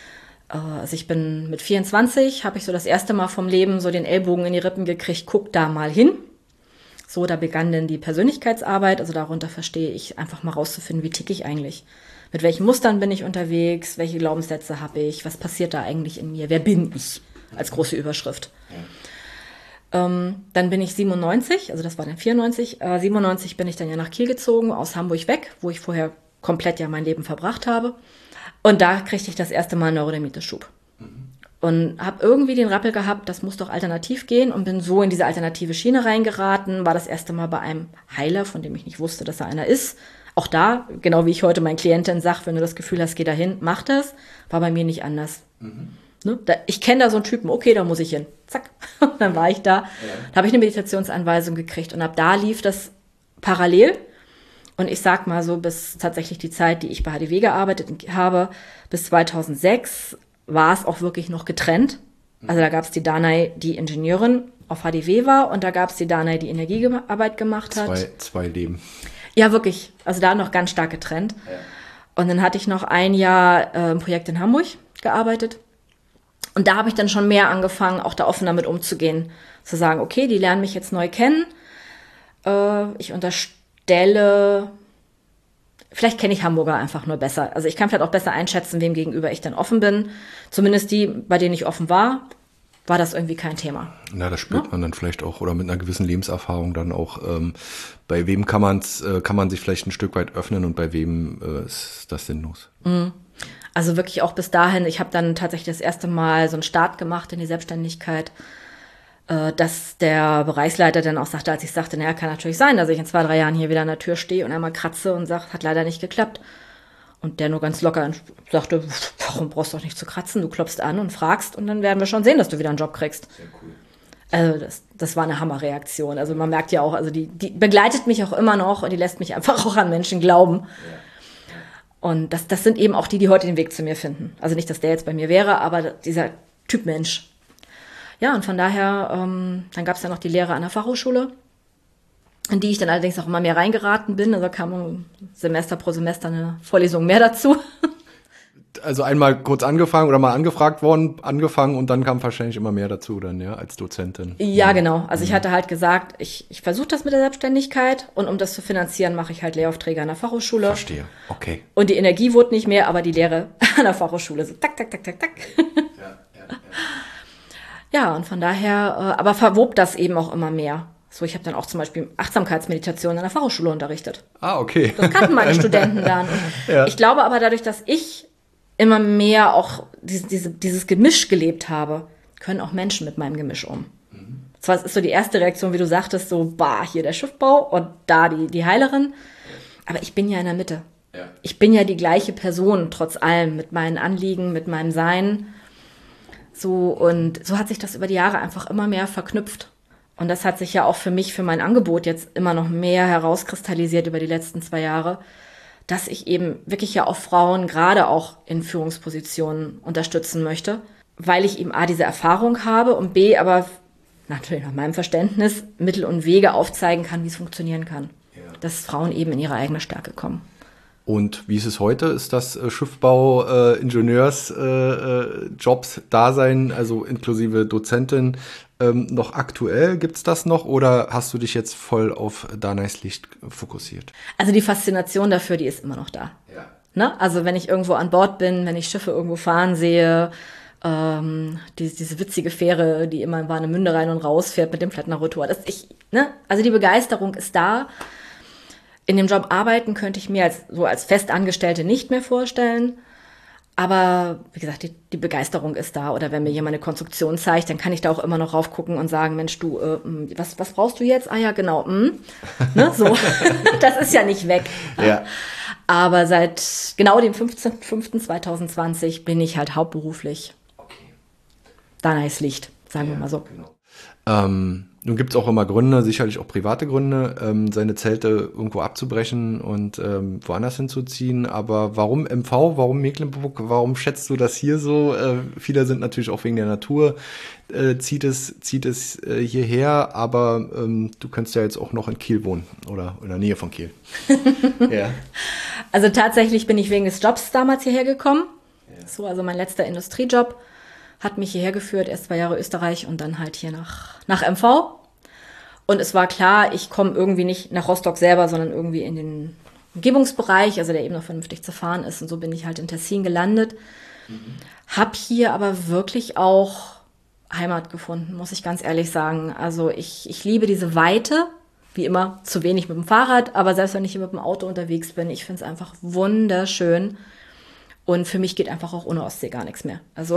Also ich bin mit vierundzwanzig, habe ich so das erste Mal vom Leben so den Ellbogen in die Rippen gekriegt, guck da mal hin. So, da begann dann die Persönlichkeitsarbeit, also darunter verstehe ich einfach mal rauszufinden, wie ticke ich eigentlich? Mit welchen Mustern bin ich unterwegs? Welche Glaubenssätze habe ich? Was passiert da eigentlich in mir? Wer bin ich? Als große Überschrift. Ja. Ähm, dann bin ich siebenundneunzig, also das war dann vierundneunzig, äh, siebenundneunzig bin ich dann ja nach Kiel gezogen, aus Hamburg weg, wo ich vorher komplett ja mein Leben verbracht habe. Und da kriegte ich das erste Mal Neurodermitis-Schub. Mhm. Und habe irgendwie den Rappel gehabt, das muss doch alternativ gehen und bin so in diese alternative Schiene reingeraten. War das erste Mal bei einem Heiler, von dem ich nicht wusste, dass er einer ist. Auch da, genau wie ich heute meinen Klienten sage, wenn du das Gefühl hast, geh da hin, mach das, war bei mir nicht anders. Mhm. Ne? Da, ich kenne da so einen Typen, okay, da muss ich hin. Zack, dann war ich da. Ja. Da habe ich eine Meditationsanweisung gekriegt und ab da lief das parallel. Und ich sag mal so, bis tatsächlich die Zeit, die ich bei H D W gearbeitet habe, bis zweitausendsechs war es auch wirklich noch getrennt. Also da gab es die Danai, die Ingenieurin auf H D W war und da gab es die Danai, die Energiearbeit gemacht hat. Zwei, zwei Leben. Ja, wirklich. Also da noch ganz stark getrennt. Und dann hatte ich noch ein Jahr äh, im Projekt in Hamburg gearbeitet. Und da habe ich dann schon mehr angefangen, auch da offen damit umzugehen. Zu sagen, okay, die lernen mich jetzt neu kennen. Äh, ich unterstelle, vielleicht kenne ich Hamburger einfach nur besser. Also ich kann vielleicht auch besser einschätzen, wem gegenüber ich dann offen bin. Zumindest die, bei denen ich offen war, war das irgendwie kein Thema. Na, das spürt ja? man dann vielleicht auch, oder mit einer gewissen Lebenserfahrung dann auch, ähm, bei wem kann man's, äh, kann man sich vielleicht ein Stück weit öffnen und bei wem äh, ist das sinnlos? Mhm. Also wirklich auch bis dahin, ich habe dann tatsächlich das erste Mal so einen Start gemacht in die Selbstständigkeit, äh, dass der Bereichsleiter dann auch sagte, als ich sagte, naja, kann natürlich sein, dass ich in zwei, drei Jahren hier wieder an der Tür stehe und einmal kratze und sage, hat leider nicht geklappt. Und der nur ganz locker sagte, warum brauchst du doch nicht zu kratzen? Du klopfst an und fragst und dann werden wir schon sehen, dass du wieder einen Job kriegst. Sehr cool. Also das, das war eine Hammerreaktion. Also man merkt ja auch, also die, die begleitet mich auch immer noch und die lässt mich einfach auch an Menschen glauben. Ja. Und das, das sind eben auch die, die heute den Weg zu mir finden. Also nicht, dass der jetzt bei mir wäre, aber dieser Typ Mensch. Ja, und von daher, ähm, dann gab es ja noch die Lehre an der Fachhochschule, in die ich dann allerdings auch immer mehr reingeraten bin. Also kam Semester pro Semester eine Vorlesung mehr dazu. Also einmal kurz angefangen oder mal angefragt worden, angefangen und dann kam wahrscheinlich immer mehr dazu dann, ja, als Dozentin. Ja, genau. Also mhm. ich hatte halt gesagt, ich, ich versuche das mit der Selbstständigkeit und um das zu finanzieren, mache ich halt Lehraufträge an der Fachhochschule. Verstehe, okay. Und die Energie wurde nicht mehr, aber die Lehre an der Fachhochschule so tak, tak, tak, tak, tak. Ja, ja, ja. Ja, und von daher, aber verwob das eben auch immer mehr. So, ich habe dann auch zum Beispiel Achtsamkeitsmeditation an der Fachhochschule unterrichtet. Ah, okay. Das kannten meine Studenten dann. Ja. Ich glaube aber dadurch, dass ich immer mehr auch diese, diese, dieses Gemisch gelebt habe, können auch Menschen mit meinem Gemisch um. Mhm. Zwar ist so die erste Reaktion, wie du sagtest, so, bah, hier der Schiffbau und da die, die Heilerin. Aber ich bin ja in der Mitte. Ja. Ich bin ja die gleiche Person, trotz allem, mit meinen Anliegen, mit meinem Sein. So, und so hat sich das über die Jahre einfach immer mehr verknüpft. Und das hat sich ja auch für mich, für mein Angebot jetzt immer noch mehr herauskristallisiert über die letzten zwei Jahre, dass ich eben wirklich ja auch Frauen gerade auch in Führungspositionen unterstützen möchte, weil ich eben A, diese Erfahrung habe und B, aber natürlich nach meinem Verständnis Mittel und Wege aufzeigen kann, wie es funktionieren kann. Ja. Dass Frauen eben in ihre eigene Stärke kommen. Und wie ist es heute? Ist das äh, Schiffbau, äh, Ingenieurs, äh, äh, Jobs, Dasein, also inklusive Dozentin, ähm, noch aktuell? Gibt's das noch oder hast du dich jetzt voll auf Danays Licht fokussiert? Also die Faszination dafür, die ist immer noch da. Ja. Ne? Also wenn ich irgendwo an Bord bin, wenn ich Schiffe irgendwo fahren sehe, ähm, die, diese witzige Fähre, die immer in Warnemünde rein und raus fährt mit dem Flettner-Rotor. Das ich, ne? Also die Begeisterung ist da. In dem Job arbeiten könnte ich mir als so als Festangestellte nicht mehr vorstellen. Aber wie gesagt, die, die Begeisterung ist da. Oder wenn mir jemand eine Konstruktion zeigt, dann kann ich da auch immer noch raufgucken und sagen, Mensch, du, äh, was, was brauchst du jetzt? Ah ja, genau. Mh. Ne, so. Das ist ja nicht weg. Ja. Aber seit genau dem fünfzehnten fünften zweitausendzwanzig bin ich halt hauptberuflich. Okay. Danays Licht, sagen ja, wir mal so. Genau. Ähm, nun gibt es auch immer Gründe, sicherlich auch private Gründe, ähm, seine Zelte irgendwo abzubrechen und ähm, woanders hinzuziehen. Aber warum M V, warum Mecklenburg, warum schätzt du das hier so? Äh, viele sind natürlich auch wegen der Natur, äh, zieht es, zieht es äh, hierher, aber ähm, du könntest ja jetzt auch noch in Kiel wohnen oder in der Nähe von Kiel. Ja. Also tatsächlich bin ich wegen des Jobs damals hierher gekommen. Ja. So, also mein letzter Industriejob hat mich hierher geführt, erst zwei Jahre Österreich und dann halt hier nach, nach M V. Und es war klar, ich komme irgendwie nicht nach Rostock selber, sondern irgendwie in den Umgebungsbereich, also der eben noch vernünftig zu fahren ist. Und so bin ich halt in Tessin gelandet. Mhm. Hab hier aber wirklich auch Heimat gefunden, muss ich ganz ehrlich sagen. Also ich, ich liebe diese Weite, wie immer zu wenig mit dem Fahrrad, aber selbst wenn ich hier mit dem Auto unterwegs bin, ich finde es einfach wunderschön. Und für mich geht einfach auch ohne Ostsee gar nichts mehr. Also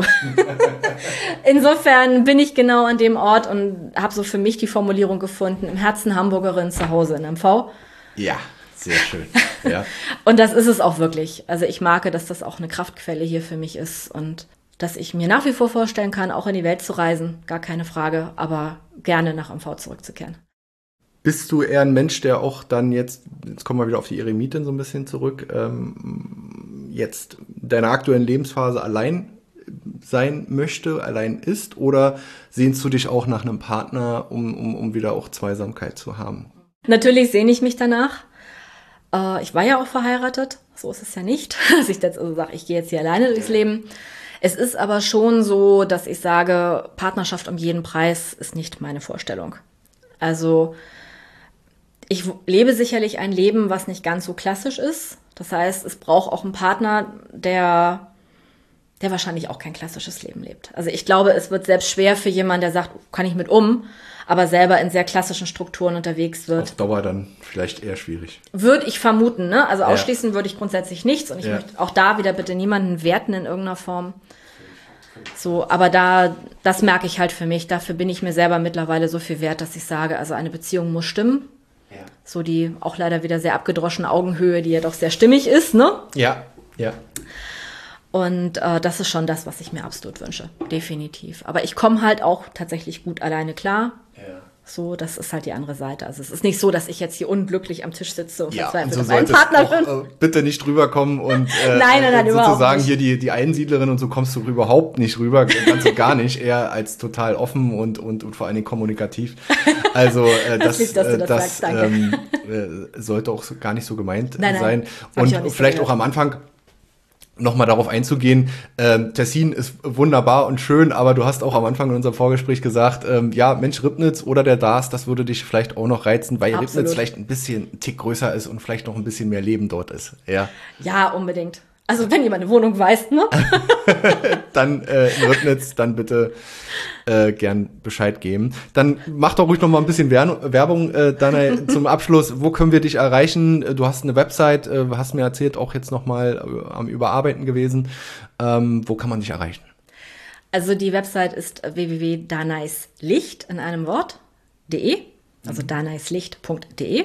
insofern bin ich genau an dem Ort und habe so für mich die Formulierung gefunden, im Herzen Hamburgerin, zu Hause in M V. Ja, sehr schön. Ja. Und das ist es auch wirklich. Also ich mag, dass das auch eine Kraftquelle hier für mich ist und dass ich mir nach wie vor vorstellen kann, auch in die Welt zu reisen, gar keine Frage, aber gerne nach M V zurückzukehren. Bist du eher ein Mensch, der auch dann jetzt, jetzt kommen wir wieder auf die Eremitin so ein bisschen zurück, ähm, jetzt deiner aktuellen Lebensphase allein sein möchte, allein ist, oder sehnst du dich auch nach einem Partner, um, um, um wieder auch Zweisamkeit zu haben? Natürlich sehne ich mich danach. Äh, ich war ja auch verheiratet, So ist es ja nicht, dass ich jetzt also sage, ich gehe jetzt hier alleine durchs Leben. Es ist aber schon so, dass ich sage, Partnerschaft um jeden Preis ist nicht meine Vorstellung. Also ich lebe sicherlich ein Leben, was nicht ganz so klassisch ist. Das heißt, es braucht auch einen Partner, der, der wahrscheinlich auch kein klassisches Leben lebt. Also ich glaube, es wird selbst schwer für jemanden, der sagt, kann ich mit um, aber selber in sehr klassischen Strukturen unterwegs wird. Auf Dauer dann vielleicht eher schwierig. Würde ich vermuten, ne? Also ja. ausschließen würde ich grundsätzlich nichts. Und ich ja. möchte auch da wieder bitte niemanden werten in irgendeiner Form. So, aber da, das merke ich halt für mich. Dafür bin ich mir selber mittlerweile so viel wert, dass ich sage, also eine Beziehung muss stimmen. Ja. So die auch leider wieder sehr abgedroschene Augenhöhe, die ja doch sehr stimmig ist, ne? Ja, ja. Und äh, das ist schon das, was ich mir absolut wünsche, definitiv. Aber ich komme halt auch tatsächlich gut alleine klar. Ja. So, das ist halt die andere Seite. Also es ist nicht so, dass ich jetzt hier unglücklich am Tisch sitze und ja, verzweifelt so auf einen Partner bin. Auch, äh, bitte nicht rüberkommen und äh, nein, nein, nein, äh, sozusagen nicht. hier die, die Einsiedlerin und so kommst du überhaupt nicht rüber, ganz und gar nicht, eher als total offen und, und, und vor allen Dingen kommunikativ. Also äh, das, lieb, dass du das das sagst, danke. Ähm, äh, sollte auch so, gar nicht so gemeint nein, nein, sein. Und auch vielleicht auch am Anfang nochmal darauf einzugehen, ähm, Tessin ist wunderbar und schön, aber du hast auch am Anfang in unserem Vorgespräch gesagt, ähm, ja, Mensch, Ribnitz oder der D A S, das würde dich vielleicht auch noch reizen, weil Absolut. Ribnitz vielleicht ein bisschen ein Tick größer ist und vielleicht noch ein bisschen mehr Leben dort ist. Ja, ja, unbedingt. Also wenn jemand eine Wohnung weiß, ne? dann äh, in Ribnitz, dann bitte äh, gern Bescheid geben. Dann mach doch ruhig noch mal ein bisschen Wer- Werbung, äh, Danae, zum Abschluss. Wo können wir dich erreichen? Du hast eine Website, äh, hast mir erzählt, auch jetzt noch mal äh, am Überarbeiten gewesen. Ähm, wo kann man dich erreichen? Also die Website ist w w w punkt danaislicht in einem Wort, de, also mhm. danaislicht punkt de.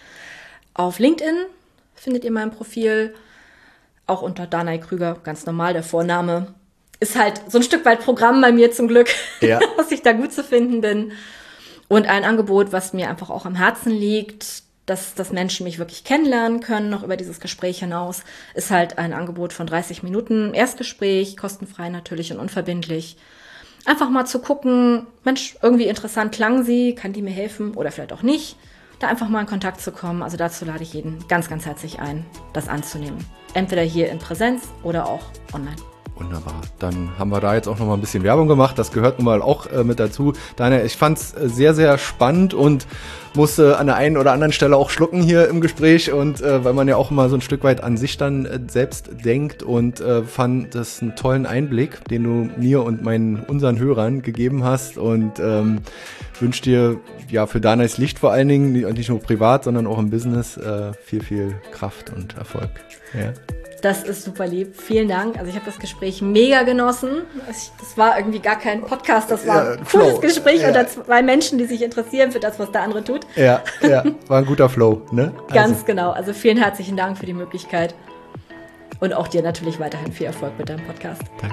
Auf LinkedIn findet ihr mein Profil, auch unter Danae Krüger, ganz normal, der Vorname. Ist halt so ein Stück weit Programm bei mir zum Glück, ja. dass ich da gut zu finden bin. Und ein Angebot, was mir einfach auch am Herzen liegt, dass, dass Menschen mich wirklich kennenlernen können, noch über dieses Gespräch hinaus, ist halt ein Angebot von dreißig Minuten Erstgespräch, kostenfrei natürlich und unverbindlich. Einfach mal zu gucken, Mensch, irgendwie interessant klang sie, kann die mir helfen oder vielleicht auch nicht. Da einfach mal in Kontakt zu kommen. Also dazu lade ich jeden ganz, ganz herzlich ein, das anzunehmen. Entweder hier in Präsenz oder auch online. Wunderbar. Dann haben wir da jetzt auch noch mal ein bisschen Werbung gemacht. Das gehört nun mal auch äh, mit dazu. Daniel, ich fand es äh, sehr, sehr spannend und musste an der einen oder anderen Stelle auch schlucken hier im Gespräch. Und äh, weil man ja auch immer so ein Stück weit an sich dann äh, selbst denkt und äh, fand das einen tollen Einblick, den du mir und meinen unseren Hörern gegeben hast. Und ähm, wünsche dir ja für Danaes Licht vor allen Dingen, nicht nur privat, sondern auch im Business, äh, viel, viel Kraft und Erfolg. Ja. Das ist super lieb. Vielen Dank. Also ich habe das Gespräch mega genossen. Das war irgendwie gar kein Podcast, das war ein ja, cooles Flow. Gespräch ja. unter zwei Menschen, die sich interessieren für das, was der andere tut. Ja, ja, war ein guter Flow, ne? Ganz also. genau. Also vielen herzlichen Dank für die Möglichkeit und auch dir natürlich weiterhin viel Erfolg mit deinem Podcast. Danke.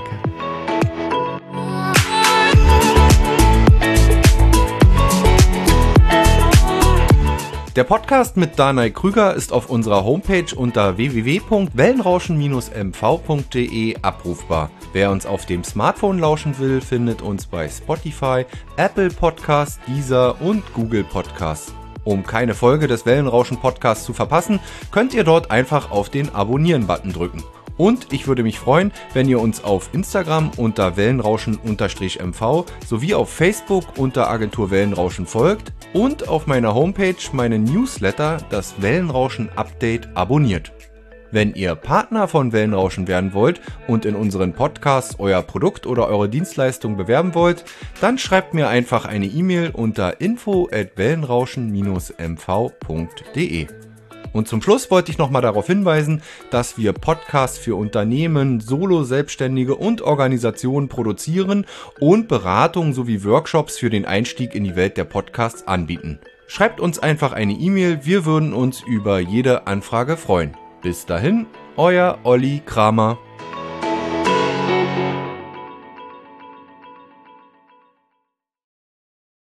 Der Podcast mit Danae Krüger ist auf unserer Homepage unter w w w punkt wellenrauschen Bindestrich m v punkt d e abrufbar. Wer uns auf dem Smartphone lauschen will, findet uns bei Spotify, Apple Podcasts, Deezer und Google Podcasts. Um keine Folge des Wellenrauschen Podcasts zu verpassen, könnt ihr dort einfach auf den Abonnieren-Button drücken. Und ich würde mich freuen, wenn ihr uns auf Instagram unter wellenrauschen-m v sowie auf Facebook unter Agentur Wellenrauschen folgt und auf meiner Homepage meinen Newsletter, das Wellenrauschen Update, abonniert. Wenn ihr Partner von Wellenrauschen werden wollt und in unseren Podcasts euer Produkt oder eure Dienstleistung bewerben wollt, dann schreibt mir einfach eine E-Mail unter info at wellenrauschen Bindestrich m v punkt d e. Und zum Schluss wollte ich nochmal darauf hinweisen, dass wir Podcasts für Unternehmen, Solo-Selbstständige und Organisationen produzieren und Beratungen sowie Workshops für den Einstieg in die Welt der Podcasts anbieten. Schreibt uns einfach eine E-Mail, wir würden uns über jede Anfrage freuen. Bis dahin, euer Olli Kramer.